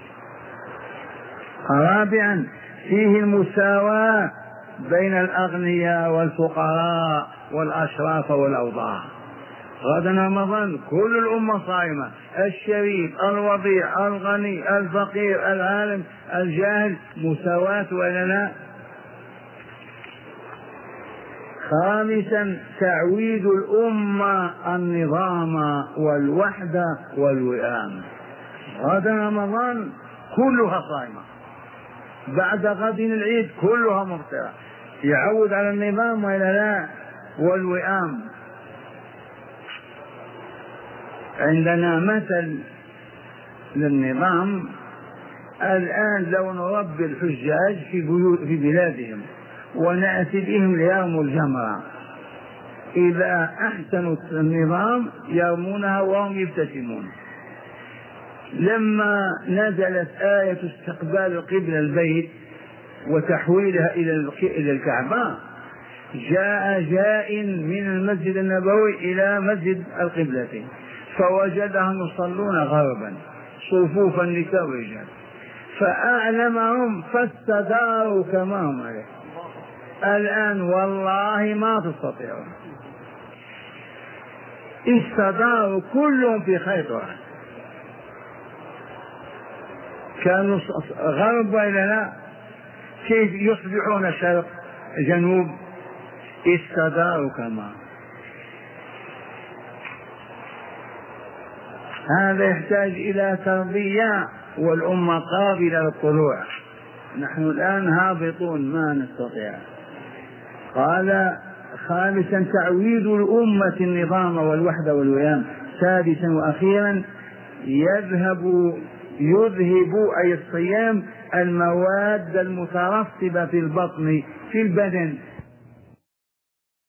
رابعا فيه المساواة بين الأغنياء والفقراء والأشراف والأوضاع. غدا رمضان كل الأمة صائمة، الشريف الوضيع الغني الفقير العالم الجاهل، مساواة ولا لا؟ خامسا تعويد الأمة النظام والوحدة والوئام. غدا رمضان كلها صائمة، بعد غد العيد كلها مفطرة، يعود على النظام ولا لا؟ والوئام. عندنا مثل للنظام الآن، لو نربي الحجاج في بلادهم ونأتي بهم ليرموا الجمرة، إذا أحسنوا النظام يرمونها وهم يبتسمون. لما نزلت آية استقبال قبل البيت وتحويلها إلى الكعبة، جاء من المسجد النبوي إلى مسجد القبلة فوجدهم يصلون غربا صفوف النساء والرجال، فأعلمهم فاستداروا كما هم عليه. الآن والله ما تستطيعون، استداروا كلهم في خيط واحد، كانوا غرب إلى لا، كيف يصبحون شرق جنوب؟ استداروا كما. هذا يحتاج إلى تربية، والأمة قابلة للطلوع. نحن الآن هابطون ما نستطيع. قال خامسا تعويد الأمة النظام والوحدة والوئام. سادسا وأخيرا يذهب أي الصيام المواد المترسبة في البطن في البدن